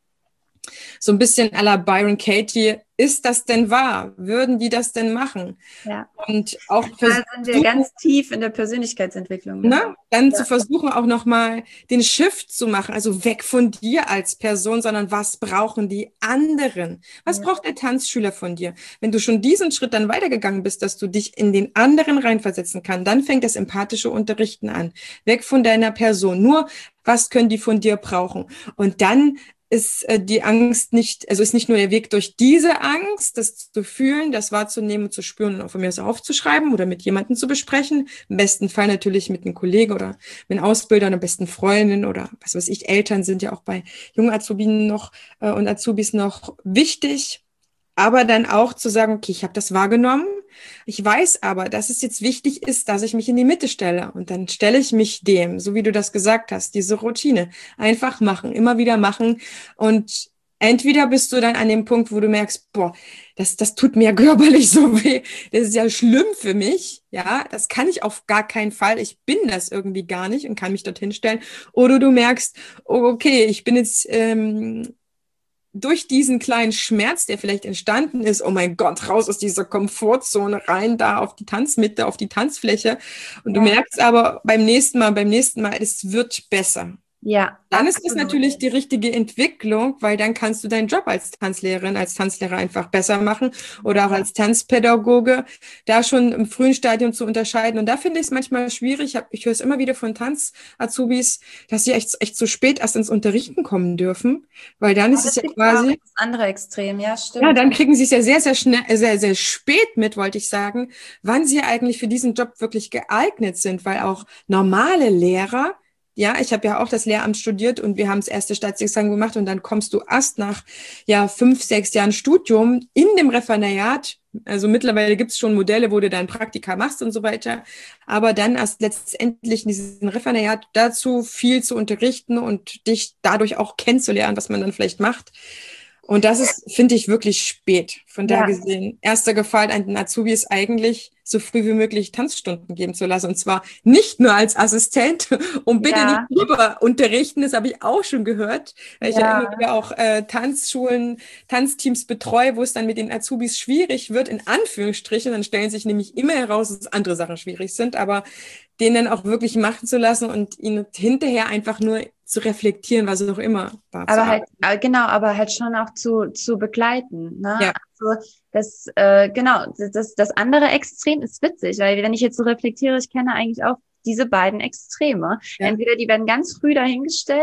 so ein bisschen à la Byron Katie, ist das denn wahr? Würden die das denn machen? Ja. Und auch da sind wir ganz tief in der Persönlichkeitsentwicklung. Ne? Ne? Dann ja. zu versuchen, auch nochmal den Shift zu machen, also weg von dir als Person, sondern was brauchen die anderen? Was ja. braucht der Tanzschüler von dir? Wenn du schon diesen Schritt dann weitergegangen bist, dass du dich in den anderen reinversetzen kannst, dann fängt das empathische Unterrichten an. Weg von deiner Person. Nur, was können die von dir brauchen? Und dann ist äh, die Angst nicht, also ist nicht nur der Weg durch diese Angst, das zu fühlen, das wahrzunehmen, zu spüren und auch von mir aus aufzuschreiben oder mit jemandem zu besprechen. Im besten Fall natürlich mit einem Kollegen oder mit einem Ausbilder, einer besten Freundin oder was weiß ich. Eltern sind ja auch bei jungen Azubinen noch äh, und Azubis noch wichtig. Aber dann auch zu sagen, okay, ich habe das wahrgenommen. Ich weiß aber, dass es jetzt wichtig ist, dass ich mich in die Mitte stelle. Und dann stelle ich mich dem, so wie du das gesagt hast, diese Routine. Einfach machen, immer wieder machen. Und entweder bist du dann an dem Punkt, wo du merkst, boah, das, das tut mir körperlich so weh. Das ist ja schlimm für mich. Ja, das kann ich auf gar keinen Fall. Ich bin das irgendwie gar nicht und kann mich dorthin stellen. Oder du merkst, oh, okay, ich bin jetzt... Ähm, durch diesen kleinen Schmerz, der vielleicht entstanden ist, oh mein Gott, raus aus dieser Komfortzone, rein da auf die Tanzmitte, auf die Tanzfläche. Und ja. du merkst aber beim nächsten Mal, beim nächsten Mal, es wird besser. Ja. Dann ist das natürlich die richtige Entwicklung, weil dann kannst du deinen Job als Tanzlehrerin, als Tanzlehrer einfach besser machen oder auch als Tanzpädagoge, da schon im frühen Stadium zu unterscheiden. Und da finde ich es manchmal schwierig. Ich, ich höre es immer wieder von Tanz-Azubis, dass sie echt, echt zu spät erst ins Unterrichten kommen dürfen, weil dann ist es ja quasi... Das andere Extrem, ja, stimmt. Ja, dann kriegen sie es ja sehr, sehr schnell, sehr, sehr spät mit, wollte ich sagen, wann sie eigentlich für diesen Job wirklich geeignet sind, weil auch normale Lehrer, ja, ich habe ja auch das Lehramt studiert und wir haben das erste Staatsexamen gemacht und dann kommst du erst nach ja fünf, sechs Jahren Studium in dem Referendariat, also mittlerweile gibt es schon Modelle, wo du dann Praktika machst und so weiter, aber dann erst letztendlich in diesem Referendariat dazu viel zu unterrichten und dich dadurch auch kennenzulernen, was man dann vielleicht macht. Und das ist, finde ich, wirklich spät. Von da ja. gesehen, erster Gefallen an den Azubis eigentlich, so früh wie möglich Tanzstunden geben zu lassen. Und zwar nicht nur als Assistent und bitte ja. nicht drüber unterrichten, das habe ich auch schon gehört, weil ja. ich ja immer wieder auch äh, Tanzschulen, Tanzteams betreue, wo es dann mit den Azubis schwierig wird, in Anführungsstrichen. Dann stellen sich nämlich immer heraus, dass andere Sachen schwierig sind, aber den dann auch wirklich machen zu lassen und ihn hinterher einfach nur zu reflektieren, was auch immer war. Aber halt, genau, aber halt schon auch zu, zu begleiten, ne? Ja. Also das, äh, genau, das, das andere Extrem ist witzig, weil wenn ich jetzt so reflektiere, ich kenne eigentlich auch diese beiden Extreme. Ja. Entweder die werden ganz früh dahingestellt,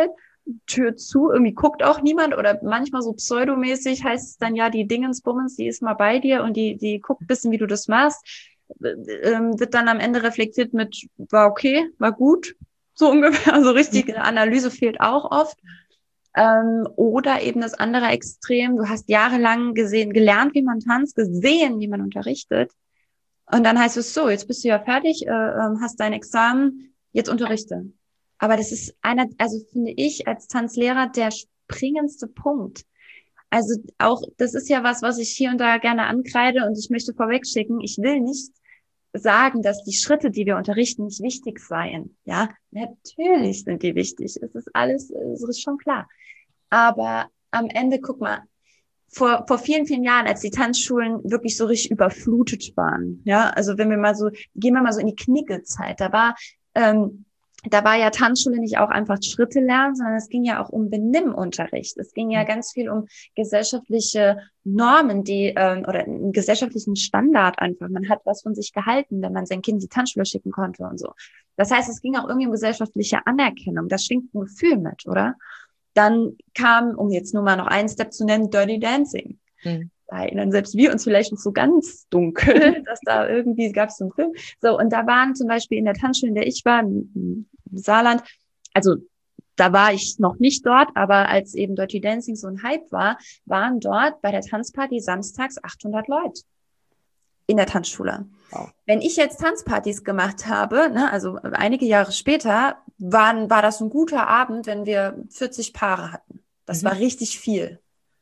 Tür zu, irgendwie guckt auch niemand oder manchmal so pseudomäßig heißt es dann, ja, die Dingensbummens, die ist mal bei dir und die, die guckt ein bisschen, wie du das machst, ähm, wird dann am Ende reflektiert mit, war okay, war gut, so ungefähr, also richtige Analyse fehlt auch oft. Ähm, oder eben das andere Extrem, du hast jahrelang gesehen, gelernt, wie man tanzt, gesehen, wie man unterrichtet und dann heißt es so, jetzt bist du ja fertig, äh, hast dein Examen, jetzt unterrichte. Aber das ist einer, also finde ich als Tanzlehrer der springendste Punkt. Also auch, das ist ja was, was ich hier und da gerne ankreide und ich möchte vorweg schicken, ich will nicht sagen, dass die Schritte, die wir unterrichten, nicht wichtig seien. Ja, natürlich sind die wichtig. Es ist alles, es ist schon klar. Aber am Ende, guck mal, vor, vor vielen, vielen Jahren, als die Tanzschulen wirklich so richtig überflutet waren, ja, also wenn wir mal so, gehen wir mal so in die Knicke-Zeit, da war, ähm, da war ja Tanzschule nicht auch einfach Schritte lernen, sondern es ging ja auch um Benimmunterricht. Es ging ja ganz viel um gesellschaftliche Normen, die ähm, oder einen gesellschaftlichen Standard einfach. Man hat was von sich gehalten, wenn man sein Kind in die Tanzschule schicken konnte und so. Das heißt, es ging auch irgendwie um gesellschaftliche Anerkennung. Das schwingt ein Gefühl mit, oder? Dann kam, um jetzt nur mal noch einen Step zu nennen, Dirty Dancing. Hm. Da erinnern selbst wir uns vielleicht noch so ganz dunkel, dass da irgendwie, gab es so einen Film. So, und da waren zum Beispiel in der Tanzschule, in der ich war, im Saarland, also da war ich noch nicht dort, aber als eben Dirty Dancing so ein Hype war, waren dort bei der Tanzparty samstags achthundert Leute in der Tanzschule. Wow. Wenn ich jetzt Tanzpartys gemacht habe, ne, also einige Jahre später, waren, war das ein guter Abend, wenn wir vierzig Paare hatten. Das mhm. war richtig viel.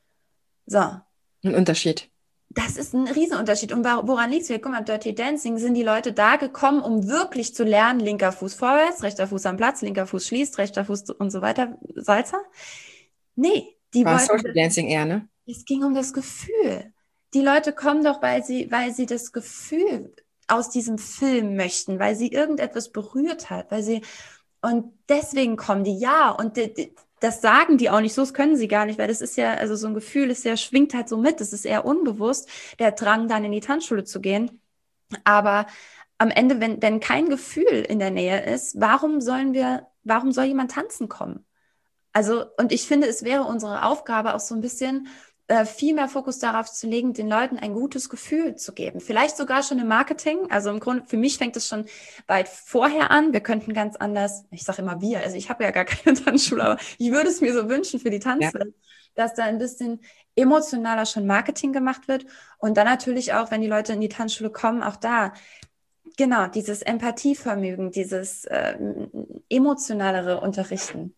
So. Ein Unterschied. Das ist ein Riesenunterschied. Und woran liegt es? Guck mal, Dirty Dancing sind die Leute da gekommen, um wirklich zu lernen, linker Fuß vorwärts, rechter Fuß am Platz, linker Fuß schließt, rechter Fuß und so weiter, Salsa. Nee, die war wollten... Social Dancing eher, ne? Es ging um das Gefühl. Die Leute kommen doch, weil sie, weil sie das Gefühl aus diesem Film möchten, weil sie irgendetwas berührt hat, weil sie... Und deswegen kommen die, ja, und die, die, das sagen die auch nicht so, das können sie gar nicht, weil das ist ja, also so ein Gefühl ist ja, schwingt halt so mit, das ist eher unbewusst, der Drang dann in die Tanzschule zu gehen. Aber am Ende, wenn, wenn kein Gefühl in der Nähe ist, warum sollen wir, warum soll jemand tanzen kommen? Also, und ich finde, es wäre unsere Aufgabe auch so ein bisschen, äh, viel mehr Fokus darauf zu legen, den Leuten ein gutes Gefühl zu geben. Vielleicht sogar schon im Marketing. Also im Grunde, für mich fängt es schon weit vorher an. Wir könnten ganz anders, ich sage immer wir, also ich habe ja gar keine Tanzschule, aber ich würde es mir so wünschen für die Tanzwelt, ja, dass da ein bisschen emotionaler schon Marketing gemacht wird. Und dann natürlich auch, wenn die Leute in die Tanzschule kommen, auch da, genau, dieses Empathievermögen, dieses äh, emotionalere Unterrichten.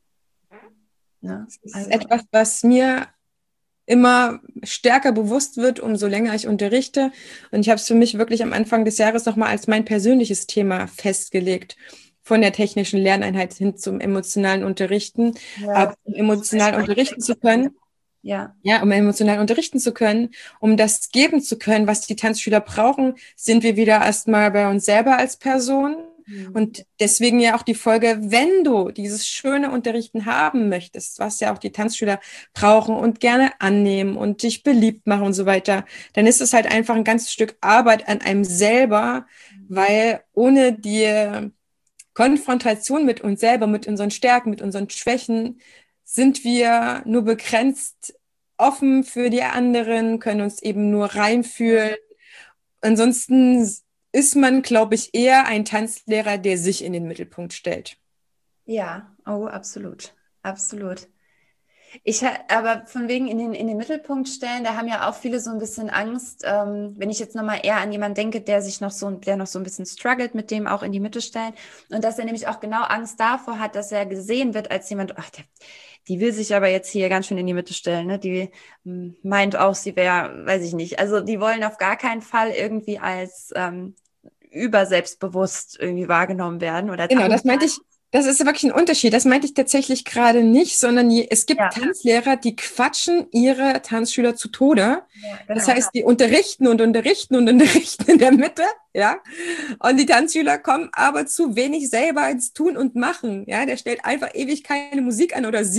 Ja, das ist also etwas, was mir immer stärker bewusst wird, umso länger ich unterrichte. Und ich habe es für mich wirklich am Anfang des Jahres nochmal als mein persönliches Thema festgelegt. Von der technischen Lerneinheit hin zum emotionalen Unterrichten. Ja, aber um emotional unterrichten zu können, ja. ja, um emotional unterrichten zu können, um das geben zu können, was die Tanzschüler brauchen, sind wir wieder erstmal bei uns selber als Person. Und deswegen ja auch die Folge, wenn du dieses schöne Unterrichten haben möchtest, was ja auch die Tanzschüler brauchen und gerne annehmen und dich beliebt machen und so weiter, dann ist es halt einfach ein ganzes Stück Arbeit an einem selber, weil ohne die Konfrontation mit uns selber, mit unseren Stärken, mit unseren Schwächen, sind wir nur begrenzt offen für die anderen, können uns eben nur reinfühlen. Ansonsten ist man, glaube ich, eher ein Tanzlehrer, der sich in den Mittelpunkt stellt. Ja, oh, absolut, absolut. Ich aber von wegen in den, in den Mittelpunkt stellen, da haben ja auch viele so ein bisschen Angst, ähm, wenn ich jetzt nochmal eher an jemanden denke, der sich noch so, der noch so ein bisschen struggelt mit dem auch in die Mitte stellen und dass er nämlich auch genau Angst davor hat, dass er gesehen wird als jemand, ach, der, die will sich aber jetzt hier ganz schön in die Mitte stellen, ne? Die m, meint auch, sie wäre, weiß ich nicht, also die wollen auf gar keinen Fall irgendwie als ähm, überselbstbewusst irgendwie wahrgenommen werden. Oder genau, das meinte ich, das ist wirklich ein Unterschied. Das meinte ich tatsächlich gerade nicht, sondern je, es gibt ja. Tanzlehrer, die quatschen ihre Tanzschüler zu Tode. Ja, genau. Das heißt, die unterrichten und unterrichten und unterrichten in der Mitte, ja. Und die Tanzschüler kommen aber zu wenig selber ins Tun und Machen, ja. Der stellt einfach ewig keine Musik an oder sie,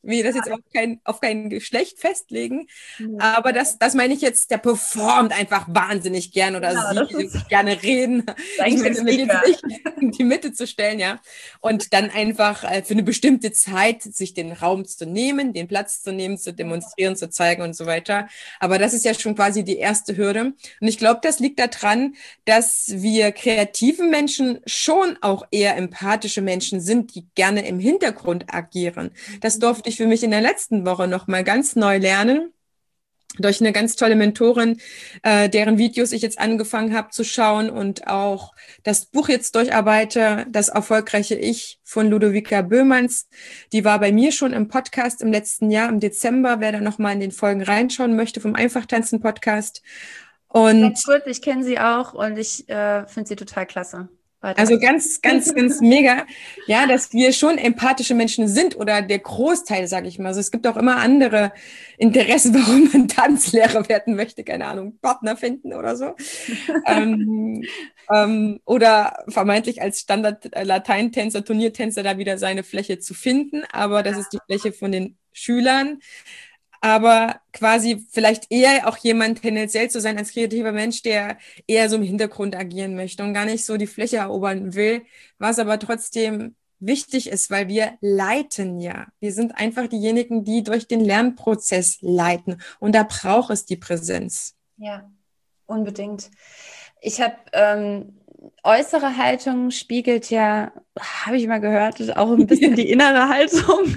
will das jetzt auf kein, auf kein Geschlecht festlegen, Mhm. aber das, das meine ich jetzt, der performt einfach wahnsinnig gern oder Genau, sie, das die ist sich gerne reden. Ich eigentlich der meine, mir geht's Speaker. nicht in die Mitte zu stellen, ja. Und dann einfach äh, für eine bestimmte Zeit sich den Raum zu nehmen, den Platz zu nehmen, zu demonstrieren, zu zeigen und so weiter. Aber das ist ja schon quasi die erste Hürde. Und ich glaube, das liegt daran, dass wir kreativen Menschen schon auch eher empathische Menschen sind, die gerne im Hintergrund agieren. Das durfte ich für mich in der letzten Woche noch mal ganz neu lernen. Durch eine ganz tolle Mentorin, äh, deren Videos ich jetzt angefangen habe zu schauen und auch das Buch jetzt durcharbeite, Das erfolgreiche Ich von Ludovica Böhmans. Die war bei mir schon im Podcast im letzten Jahr, im Dezember, wer da nochmal in den Folgen reinschauen möchte vom Einfachtanzen-Podcast. Und Ganz kurz, ich kenne sie auch und ich äh, finde sie total klasse. Weiter. Also ganz, ganz, ganz mega, ja, dass wir schon empathische Menschen sind oder der Großteil, sage ich mal. Also es gibt auch immer andere Interessen, warum man Tanzlehrer werden möchte, keine Ahnung, Partner finden oder so. ähm, ähm, oder vermeintlich als Standard-Lateintänzer, Turniertänzer da wieder seine Fläche zu finden. Aber das ist die Fläche von den Schülern. Aber quasi vielleicht eher auch jemand tendenziell zu sein als kreativer Mensch, der eher so im Hintergrund agieren möchte und gar nicht so die Fläche erobern will, was aber trotzdem wichtig ist, weil wir leiten ja. Wir sind einfach diejenigen, die durch den Lernprozess leiten und da braucht es die Präsenz. Ja, unbedingt. Ich habe ähm, äußere Haltung spiegelt ja, habe ich mal gehört, auch ein bisschen die innere Haltung.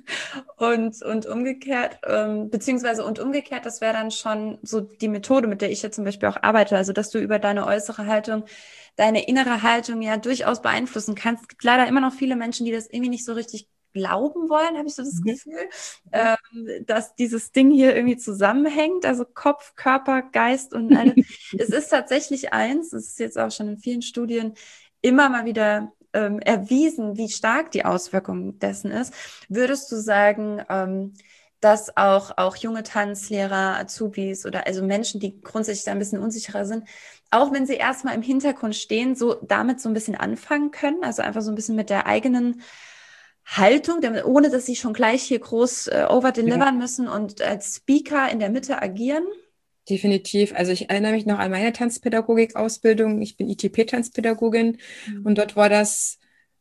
Und, und umgekehrt, ähm, beziehungsweise und umgekehrt, das wäre dann schon so die Methode, mit der ich ja zum Beispiel auch arbeite, also dass du über deine äußere Haltung, deine innere Haltung ja durchaus beeinflussen kannst. Es gibt leider immer noch viele Menschen, die das irgendwie nicht so richtig glauben wollen, habe ich so das Mhm. Gefühl, ähm, dass dieses Ding hier irgendwie zusammenhängt, also Kopf, Körper, Geist und alles. Es ist tatsächlich eins, es ist jetzt auch schon in vielen Studien immer mal wieder ähm, erwiesen, wie stark die Auswirkung dessen ist. Würdest du sagen, ähm, dass auch, auch junge Tanzlehrer, Azubis oder also Menschen, die grundsätzlich da ein bisschen unsicherer sind, auch wenn sie erstmal im Hintergrund stehen, so damit so ein bisschen anfangen können, also einfach so ein bisschen mit der eigenen Haltung, damit, ohne dass sie schon gleich hier groß äh, overdelivern Ja. müssen und als Speaker in der Mitte agieren? Definitiv. Also ich erinnere mich noch an meine Tanzpädagogik-Ausbildung. Ich bin I T P-Tanzpädagogin Mhm. und dort war das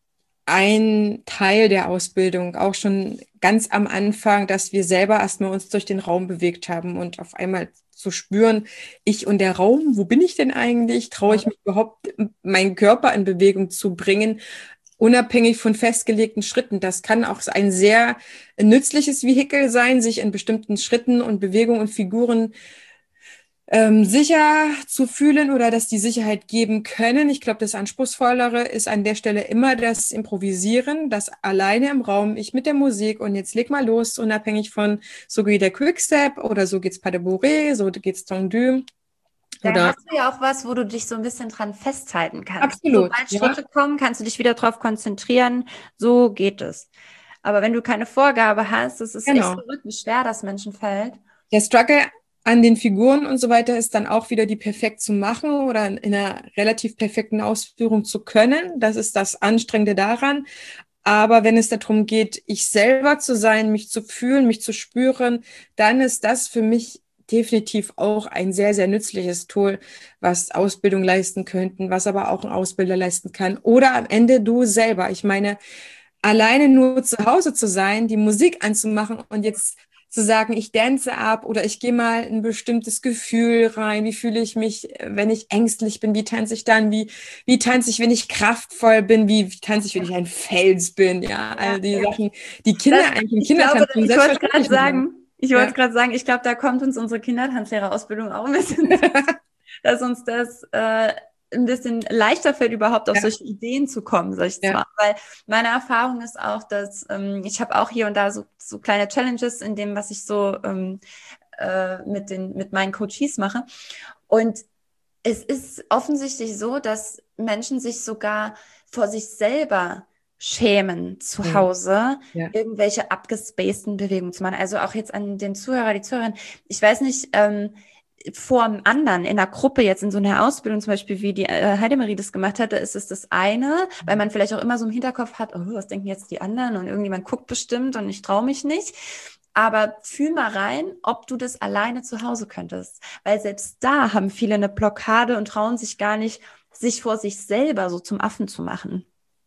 ein Teil der Ausbildung, auch schon ganz am Anfang, dass wir selber erstmal uns durch den Raum bewegt haben und auf einmal zu spüren, ich und der Raum, wo bin ich denn eigentlich? Traue ich mich überhaupt, meinen Körper in Bewegung zu bringen, unabhängig von festgelegten Schritten? Das kann auch ein sehr nützliches Vehikel sein, sich in bestimmten Schritten und Bewegungen und Figuren Ähm, sicher zu fühlen oder dass die Sicherheit geben können. Ich glaube, das Anspruchsvollere ist an der Stelle immer das Improvisieren, das alleine im Raum, ich mit der Musik und jetzt leg mal los, unabhängig von so geht der Quickstep oder so geht's Pas de Bourrée, so geht's Tendu. Da Oder hast du ja auch was, wo du dich so ein bisschen dran festhalten kannst. absolut, Sobald ja, Schritte kommen, kannst du dich wieder darauf konzentrieren. So geht es. Aber wenn du keine Vorgabe hast, es ist echt genau. verrückt, wie schwer das Menschen fällt. Der Struggle an den Figuren und so weiter ist dann auch wieder die perfekt zu machen oder in einer relativ perfekten Ausführung zu können. Das ist das Anstrengende daran. Aber wenn es darum geht, ich selber zu sein, mich zu fühlen, mich zu spüren, dann ist das für mich definitiv auch ein sehr, sehr nützliches Tool, was Ausbildung leisten könnten, was aber auch ein Ausbilder leisten kann. Oder am Ende du selber. Ich meine, alleine nur zu Hause zu sein, die Musik anzumachen und jetzt zu sagen, ich dance ab oder ich gehe mal in ein bestimmtes Gefühl rein. Wie fühle ich mich, wenn ich ängstlich bin? Wie tanze ich dann? Wie, wie tanze ich, wenn ich kraftvoll bin? Wie, wie tanze ich, wenn ich ein Fels bin? Ja, all die Sachen, die Kinder Das, eigentlich im ich glaube, Kindertanz ich wollte gerade selbstverständlich machen. sagen, ich wollte Ja. gerade sagen, ich glaube, da kommt uns unsere Kindertanzlehrerausbildung auch ein bisschen, dass uns das äh, ein bisschen leichter fällt, überhaupt auf Ja. solche Ideen zu kommen, sag ich Ja. mal. Weil meine Erfahrung ist auch, dass ähm, ich habe auch hier und da so, so kleine Challenges in dem, was ich so ähm, äh, mit, den, mit meinen Coaches mache. Und es ist offensichtlich so, dass Menschen sich sogar vor sich selber schämen, zu Mhm. Hause Ja. irgendwelche abgespaceden Bewegungen zu machen. Also auch jetzt an den Zuhörer, die Zuhörerin. Ich weiß nicht, ähm, vor dem anderen in der Gruppe jetzt in so einer Ausbildung zum Beispiel, wie die äh, Heidemarie das gemacht hat, da ist es das eine, weil man vielleicht auch immer so im Hinterkopf hat, oh, was denken jetzt die anderen und irgendjemand guckt bestimmt und ich traue mich nicht. Aber fühl mal rein, ob du das alleine zu Hause könntest, weil selbst da haben viele eine Blockade und trauen sich gar nicht, sich vor sich selber so zum Affen zu machen.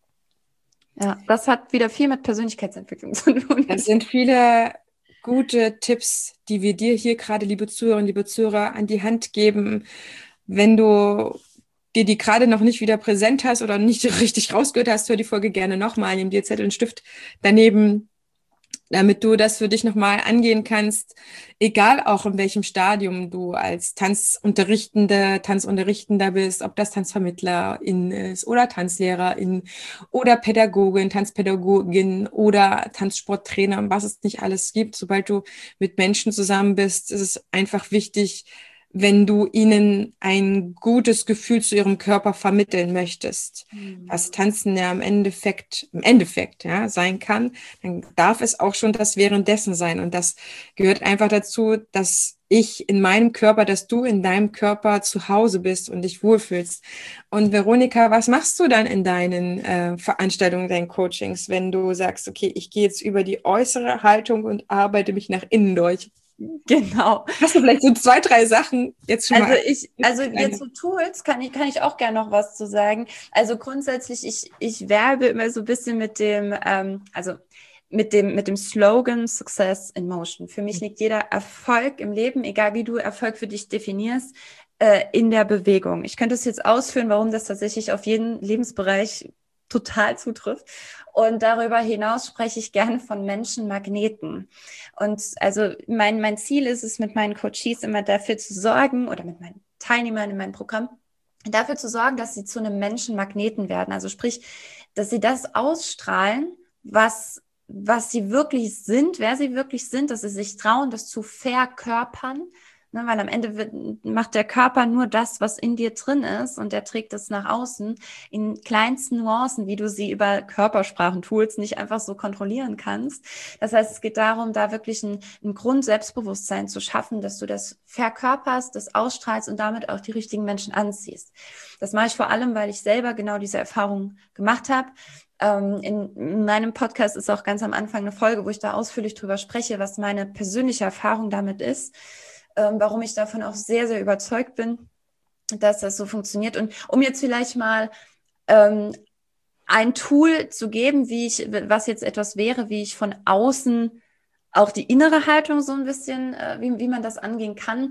Ja, das hat wieder viel mit Persönlichkeitsentwicklung zu tun. Das sind viele gute Tipps, die wir dir hier gerade, liebe Zuhörerinnen, liebe Zuhörer, an die Hand geben. Wenn du dir die gerade noch nicht wieder präsent hast oder nicht richtig rausgehört hast, hör die Folge gerne nochmal, nimm dir Zettel und Stift daneben, damit du das für dich nochmal angehen kannst, egal auch in welchem Stadium du als Tanzunterrichtende, Tanzunterrichtender bist, ob das Tanzvermittlerin ist oder Tanzlehrerin oder Pädagogin, Tanzpädagogin oder Tanzsporttrainer, was es nicht alles gibt. Sobald du mit Menschen zusammen bist, ist es einfach wichtig, wenn du ihnen ein gutes Gefühl zu ihrem Körper vermitteln möchtest, mhm. was Tanzen ja im Endeffekt, im Endeffekt ja, sein kann, dann darf es auch schon das Währenddessen sein. Und das gehört einfach dazu, dass ich in meinem Körper, dass du in deinem Körper zu Hause bist und dich wohlfühlst. Und Veronika, was machst du dann in deinen äh, Veranstaltungen, deinen Coachings, wenn du sagst, okay, ich gehe jetzt über die äußere Haltung und arbeite mich nach innen durch? Genau. Hast du vielleicht so zwei, drei Sachen jetzt schon also mal? Ich, also jetzt so Tools kann ich, kann ich auch gerne noch was zu sagen. Also grundsätzlich, ich, ich werbe immer so ein bisschen mit dem, ähm, also mit dem, mit dem Slogan Success in Motion. Für mich liegt jeder Erfolg im Leben, egal wie du Erfolg für dich definierst, äh, in der Bewegung. Ich könnte es jetzt ausführen, warum das tatsächlich auf jeden Lebensbereich total zutrifft. Und darüber hinaus spreche ich gerne von Menschenmagneten. Und also mein, mein Ziel ist es, mit meinen Coaches immer dafür zu sorgen, oder mit meinen Teilnehmern in meinem Programm, dafür zu sorgen, dass sie zu einem Menschenmagneten werden. Also sprich, dass sie das ausstrahlen, was, was sie wirklich sind, wer sie wirklich sind, dass sie sich trauen, das zu verkörpern. Ne, weil am Ende wird, macht der Körper nur das, was in dir drin ist, und der trägt es nach außen in kleinsten Nuancen, wie du sie über Körpersprachentools nicht einfach so kontrollieren kannst. Das heißt, es geht darum, da wirklich ein, ein Grundselbstbewusstsein zu schaffen, dass du das verkörperst, das ausstrahlst und damit auch die richtigen Menschen anziehst. Das mache ich vor allem, weil ich selber genau diese Erfahrung gemacht habe. Ähm, in meinem Podcast ist auch ganz am Anfang eine Folge, wo ich da ausführlich drüber spreche, was meine persönliche Erfahrung damit ist. Ähm, warum ich davon auch sehr, sehr überzeugt bin, dass das so funktioniert. Und um jetzt vielleicht mal ähm, ein Tool zu geben, wie ich, was jetzt etwas wäre, wie ich von außen auch die innere Haltung so ein bisschen, äh, wie, wie man das angehen kann.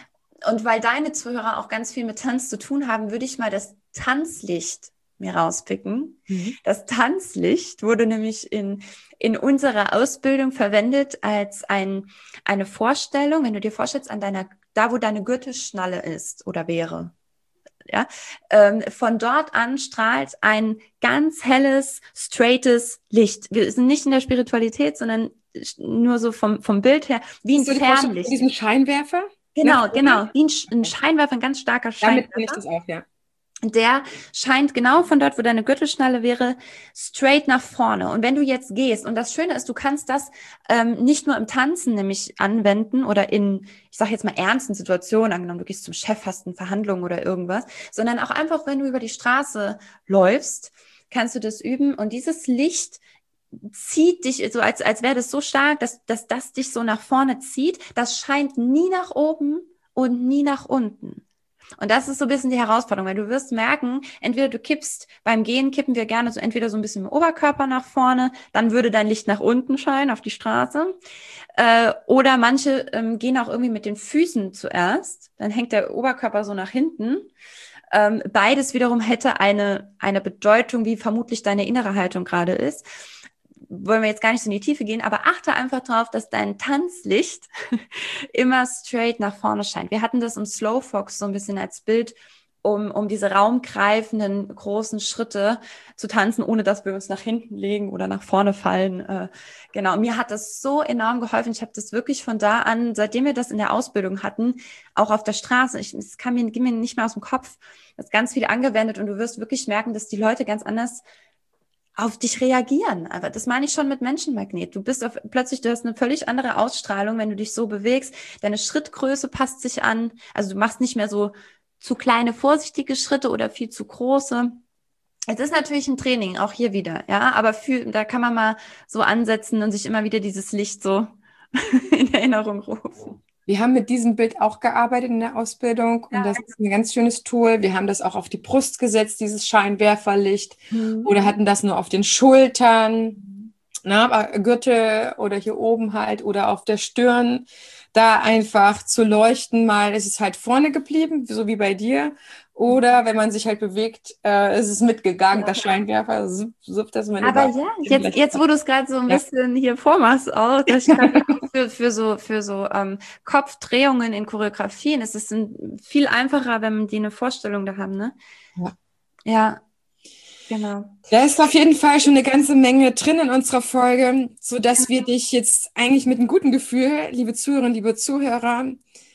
Und weil deine Zuhörer auch ganz viel mit Tanz zu tun haben, würde ich mal das Tanzlicht mir rauspicken. Mhm. Das Tanzlicht wurde nämlich in, in unserer Ausbildung verwendet als ein, eine Vorstellung, wenn du dir vorstellst, an deiner, da wo deine Gürtelschnalle ist oder wäre. Ja, ähm, von dort an strahlt ein ganz helles, straightes Licht. Wir sind nicht in der Spiritualität, sondern nur so vom, vom Bild her, wie ein so Fernlicht. Diesen Scheinwerfer? Genau, genau, wie ein, ein Scheinwerfer, ein ganz starker Scheinwerfer. Damit bin ich das auch, ja. Der scheint genau von dort, wo deine Gürtelschnalle wäre, straight nach vorne. Und wenn du jetzt gehst, und das Schöne ist, du kannst das ähm, nicht nur im Tanzen nämlich anwenden oder in, ich sage jetzt mal, ernsten Situationen, angenommen, du gehst zum Chef, hast eine Verhandlung oder irgendwas, sondern auch einfach, wenn du über die Straße läufst, kannst du das üben. Und dieses Licht zieht dich, so als, als wäre das so stark, dass, dass das dich so nach vorne zieht. Das scheint nie nach oben und nie nach unten. Und das ist so ein bisschen die Herausforderung, weil du wirst merken, entweder du kippst, beim Gehen kippen wir gerne so entweder so ein bisschen im Oberkörper nach vorne, dann würde dein Licht nach unten scheinen auf die Straße. Äh, oder manche ähm, gehen auch irgendwie mit den Füßen zuerst, dann hängt der Oberkörper so nach hinten. Ähm, beides wiederum hätte eine, eine Bedeutung, wie vermutlich deine innere Haltung gerade ist. Wollen wir jetzt gar nicht so in die Tiefe gehen, aber achte einfach drauf, dass dein Tanzlicht immer straight nach vorne scheint. Wir hatten das im Slowfox so ein bisschen als Bild, um, um diese raumgreifenden großen Schritte zu tanzen, ohne dass wir uns nach hinten legen oder nach vorne fallen. Äh, genau, mir hat das so enorm geholfen. Ich habe das wirklich von da an, seitdem wir das in der Ausbildung hatten, auch auf der Straße, ich, es kam mir, ging mir nicht mehr aus dem Kopf, das ganz viel angewendet, und du wirst wirklich merken, dass die Leute ganz anders auf dich reagieren. Aber das meine ich schon mit Menschenmagnet. Du bist auf, plötzlich, du hast eine völlig andere Ausstrahlung, wenn du dich so bewegst. Deine Schrittgröße passt sich an. Also du machst nicht mehr so zu kleine, vorsichtige Schritte oder viel zu große. Es ist natürlich ein Training, auch hier wieder, ja, aber für, da kann man mal so ansetzen und sich immer wieder dieses Licht so in Erinnerung rufen. Wir haben mit diesem Bild auch gearbeitet in der Ausbildung und das ist ein ganz schönes Tool. Wir haben das auch auf die Brust gesetzt, dieses Scheinwerferlicht, mhm. oder hatten das nur auf den Schultern, na, aber Gürtel oder hier oben halt oder auf der Stirn, da einfach zu leuchten. Mal ist es halt vorne geblieben, so wie bei dir. Oder wenn man sich halt bewegt, äh, ist es mitgegangen, ja. Der Scheinwerfer. So, so, dass man Aber ja, jetzt, jetzt wo du es gerade so ein ja. bisschen hier vormachst, auch, das ich glaube, für, für so, für so ähm, Kopfdrehungen in Choreografien ist es ein, viel einfacher, wenn die eine Vorstellung da haben, ne? Ja. Ja, genau. Da ist auf jeden Fall schon eine ganze Menge drin in unserer Folge, sodass wir dich jetzt eigentlich mit einem guten Gefühl, liebe Zuhörerinnen, liebe Zuhörer,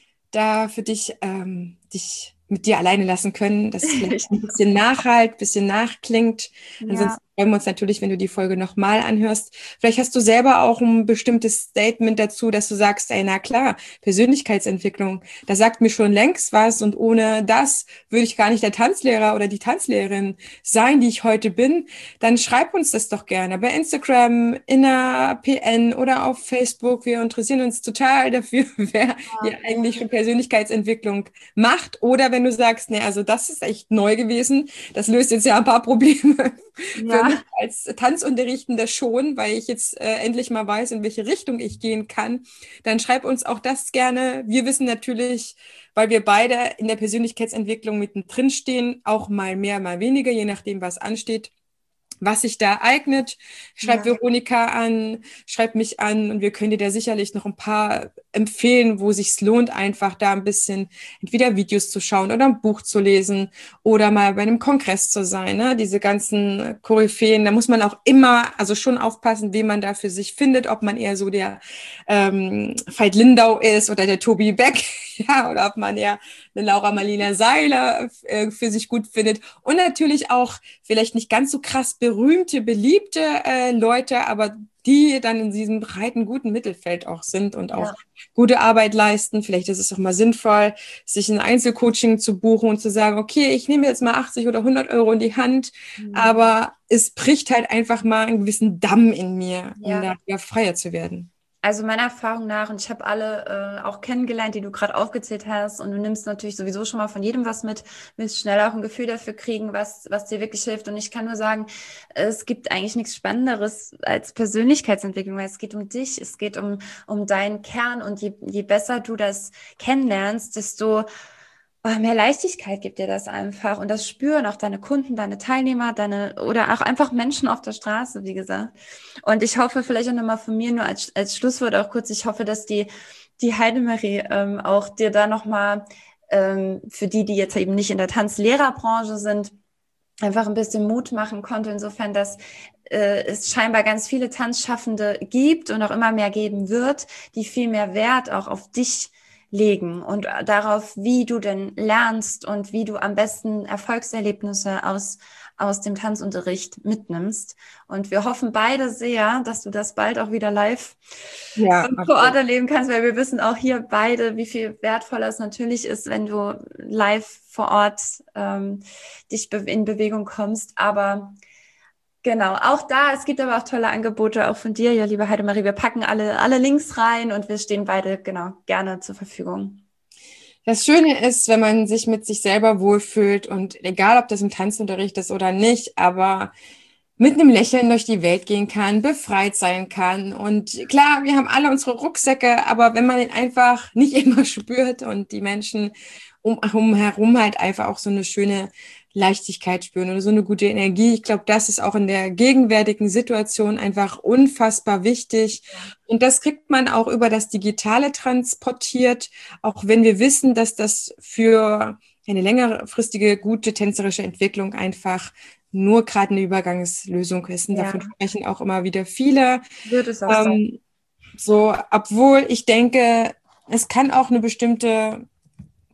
da für dich, ähm, dich mit dir alleine lassen können, dass es vielleicht ein bisschen nachhalt, ein bisschen nachklingt. Ja. Ansonsten freuen wir uns natürlich, wenn du die Folge nochmal anhörst. Vielleicht hast du selber auch ein bestimmtes Statement dazu, dass du sagst, ey, na klar, Persönlichkeitsentwicklung, da sagt mir schon längst was und ohne das würde ich gar nicht der Tanzlehrer oder die Tanzlehrerin sein, die ich heute bin. Dann schreib uns das doch gerne bei Instagram, in einer P N oder auf Facebook. Wir interessieren uns total dafür, wer ja. hier eigentlich schon Persönlichkeitsentwicklung macht. Oder wenn du sagst, nee, also das ist echt neu gewesen, das löst jetzt ja ein paar Probleme ja. für mich als Tanzunterrichtender schon, weil ich jetzt äh, endlich mal weiß, in welche Richtung ich gehen kann, dann schreib uns auch das gerne. Wir wissen natürlich, weil wir beide in der Persönlichkeitsentwicklung mittendrin stehen, auch mal mehr, mal weniger, je nachdem, was ansteht, was sich da eignet. Schreib ja. Veronika an, schreib mich an und wir können dir da sicherlich noch ein paar empfehlen, wo sich's lohnt, einfach da ein bisschen entweder Videos zu schauen oder ein Buch zu lesen oder mal bei einem Kongress zu sein. Ne? Diese ganzen Koryphäen, da muss man auch immer, also schon aufpassen, wen man da für sich findet, ob man eher so der ähm, Veit Lindau ist oder der Tobi Beck, ja, oder ob man eher eine Laura Marlina Seiler äh, für sich gut findet und natürlich auch vielleicht nicht ganz so krass berühmte, beliebte äh, Leute, aber die dann in diesem breiten, guten Mittelfeld auch sind und auch ja. gute Arbeit leisten. Vielleicht ist es auch mal sinnvoll, sich ein Einzelcoaching zu buchen und zu sagen, okay, ich nehme jetzt mal achtzig oder hundert Euro in die Hand, mhm. aber es bricht halt einfach mal einen gewissen Damm in mir, um ja. da wieder freier zu werden. Also meiner Erfahrung nach, und ich habe alle äh, auch kennengelernt, die du gerade aufgezählt hast, und du nimmst natürlich sowieso schon mal von jedem was mit, willst schnell auch ein Gefühl dafür kriegen, was was dir wirklich hilft. Und ich kann nur sagen, es gibt eigentlich nichts Spannenderes als Persönlichkeitsentwicklung, weil es geht um dich, es geht um um deinen Kern, und je, je besser du das kennenlernst, desto Oh, mehr Leichtigkeit gibt dir das einfach, und das spüren auch deine Kunden, deine Teilnehmer, deine oder auch einfach Menschen auf der Straße, wie gesagt. Und ich hoffe, vielleicht auch nochmal von mir nur als, als Schlusswort auch kurz, ich hoffe, dass die die Heidemarie ähm, auch dir da nochmal, ähm, für die, die jetzt eben nicht in der Tanzlehrerbranche sind, einfach ein bisschen Mut machen konnte, insofern, dass äh, es scheinbar ganz viele Tanzschaffende gibt und auch immer mehr geben wird, die viel mehr Wert auch auf dich legen und darauf, wie du denn lernst und wie du am besten Erfolgserlebnisse aus aus dem Tanzunterricht mitnimmst. Und wir hoffen beide sehr, dass du das bald auch wieder live ja, vor Ort erleben kannst, weil wir wissen auch hier beide, wie viel wertvoller es natürlich ist, wenn du live vor Ort ähm, dich be- in Bewegung kommst. Aber genau, auch da, es gibt aber auch tolle Angebote, auch von dir, ja, liebe Heidemarie. Wir packen alle, alle Links rein und wir stehen beide, genau, gerne zur Verfügung. Das Schöne ist, wenn man sich mit sich selber wohlfühlt und egal, ob das im Tanzunterricht ist oder nicht, aber mit einem Lächeln durch die Welt gehen kann, befreit sein kann. Und klar, wir haben alle unsere Rucksäcke, aber wenn man ihn einfach nicht immer spürt und die Menschen um, um herum halt einfach auch so eine schöne Leichtigkeit spüren oder so eine gute Energie. Ich glaube, das ist auch in der gegenwärtigen Situation einfach unfassbar wichtig. Und das kriegt man auch über das Digitale transportiert, auch wenn wir wissen, dass das für eine längerfristige, gute tänzerische Entwicklung einfach nur gerade eine Übergangslösung ist. Und ja. davon sprechen auch immer wieder viele. Wird es auch ähm, sein. So, obwohl ich denke, es kann auch eine bestimmte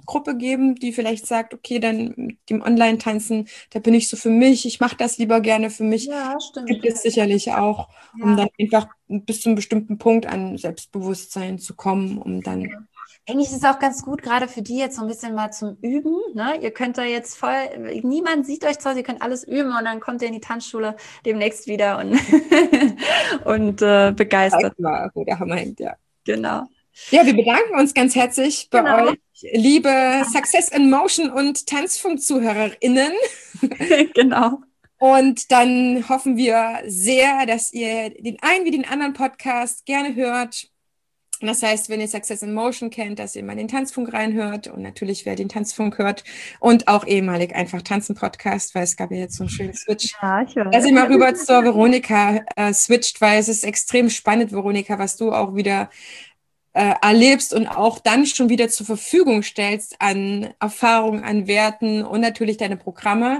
Gruppe geben, die vielleicht sagt, okay, dann mit dem Online-Tanzen, da bin ich so für mich, ich mache das lieber gerne für mich. Ja, stimmt. Gibt es sicherlich auch, Ja. um dann einfach bis zu einem bestimmten Punkt an Selbstbewusstsein zu kommen, um dann... Ja. Eigentlich ist es auch ganz gut, gerade für die jetzt so ein bisschen mal zum Üben. Ne? Ihr könnt da jetzt voll, niemand sieht euch zu Hause, ihr könnt alles üben und dann kommt ihr in die Tanzschule demnächst wieder und, und äh, begeistert. Mal, wo der Hammer hängt, ja. Genau. Ja, wir bedanken uns ganz herzlich bei Genau. euch, liebe Success in Motion und Tanzfunk-ZuhörerInnen. Genau. Und dann hoffen wir sehr, dass ihr den einen wie den anderen Podcast gerne hört. Das heißt, wenn ihr Success in Motion kennt, dass ihr mal den Tanzfunk reinhört und natürlich, wer den Tanzfunk hört und auch ehemalig einfach Tanzen-Podcast, weil es gab ja jetzt so einen schönen Switch. Ja, ich höre. Dass ihr mal rüber zur Veronika äh, switcht, weil es ist extrem spannend, Veronika, was du auch wieder äh, erlebst und auch dann schon wieder zur Verfügung stellst an Erfahrungen, an Werten und natürlich deine Programme.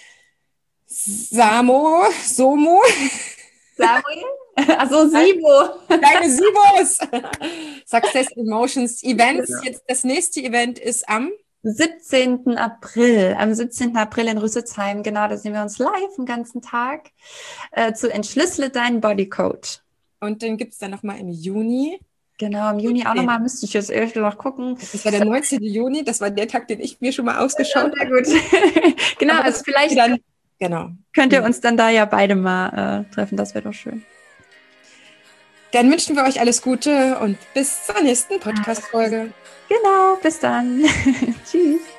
Samo, Somo. Samuel? Also Sibo. Deine Sibos. Success Emotions Events. Genau. Jetzt das nächste Event ist am siebzehnten April. Am siebzehnten April in Rüsselsheim. Genau, da sehen wir uns live den ganzen Tag äh, zu Entschlüssele deinen Bodycode. Und den gibt es dann nochmal im Juni. Genau, im Juni auch nochmal, müsste ich jetzt öfter noch gucken. Das war der neunzehnte Juni, das war der Tag, den ich mir schon mal ausgeschaut habe. Sehr gut. Genau, Aber also vielleicht dann, genau. könnt ihr uns dann da ja beide mal äh, treffen, das wäre doch schön. Dann wünschen wir euch alles Gute und bis zur nächsten Podcast-Folge. Genau, bis dann. Tschüss.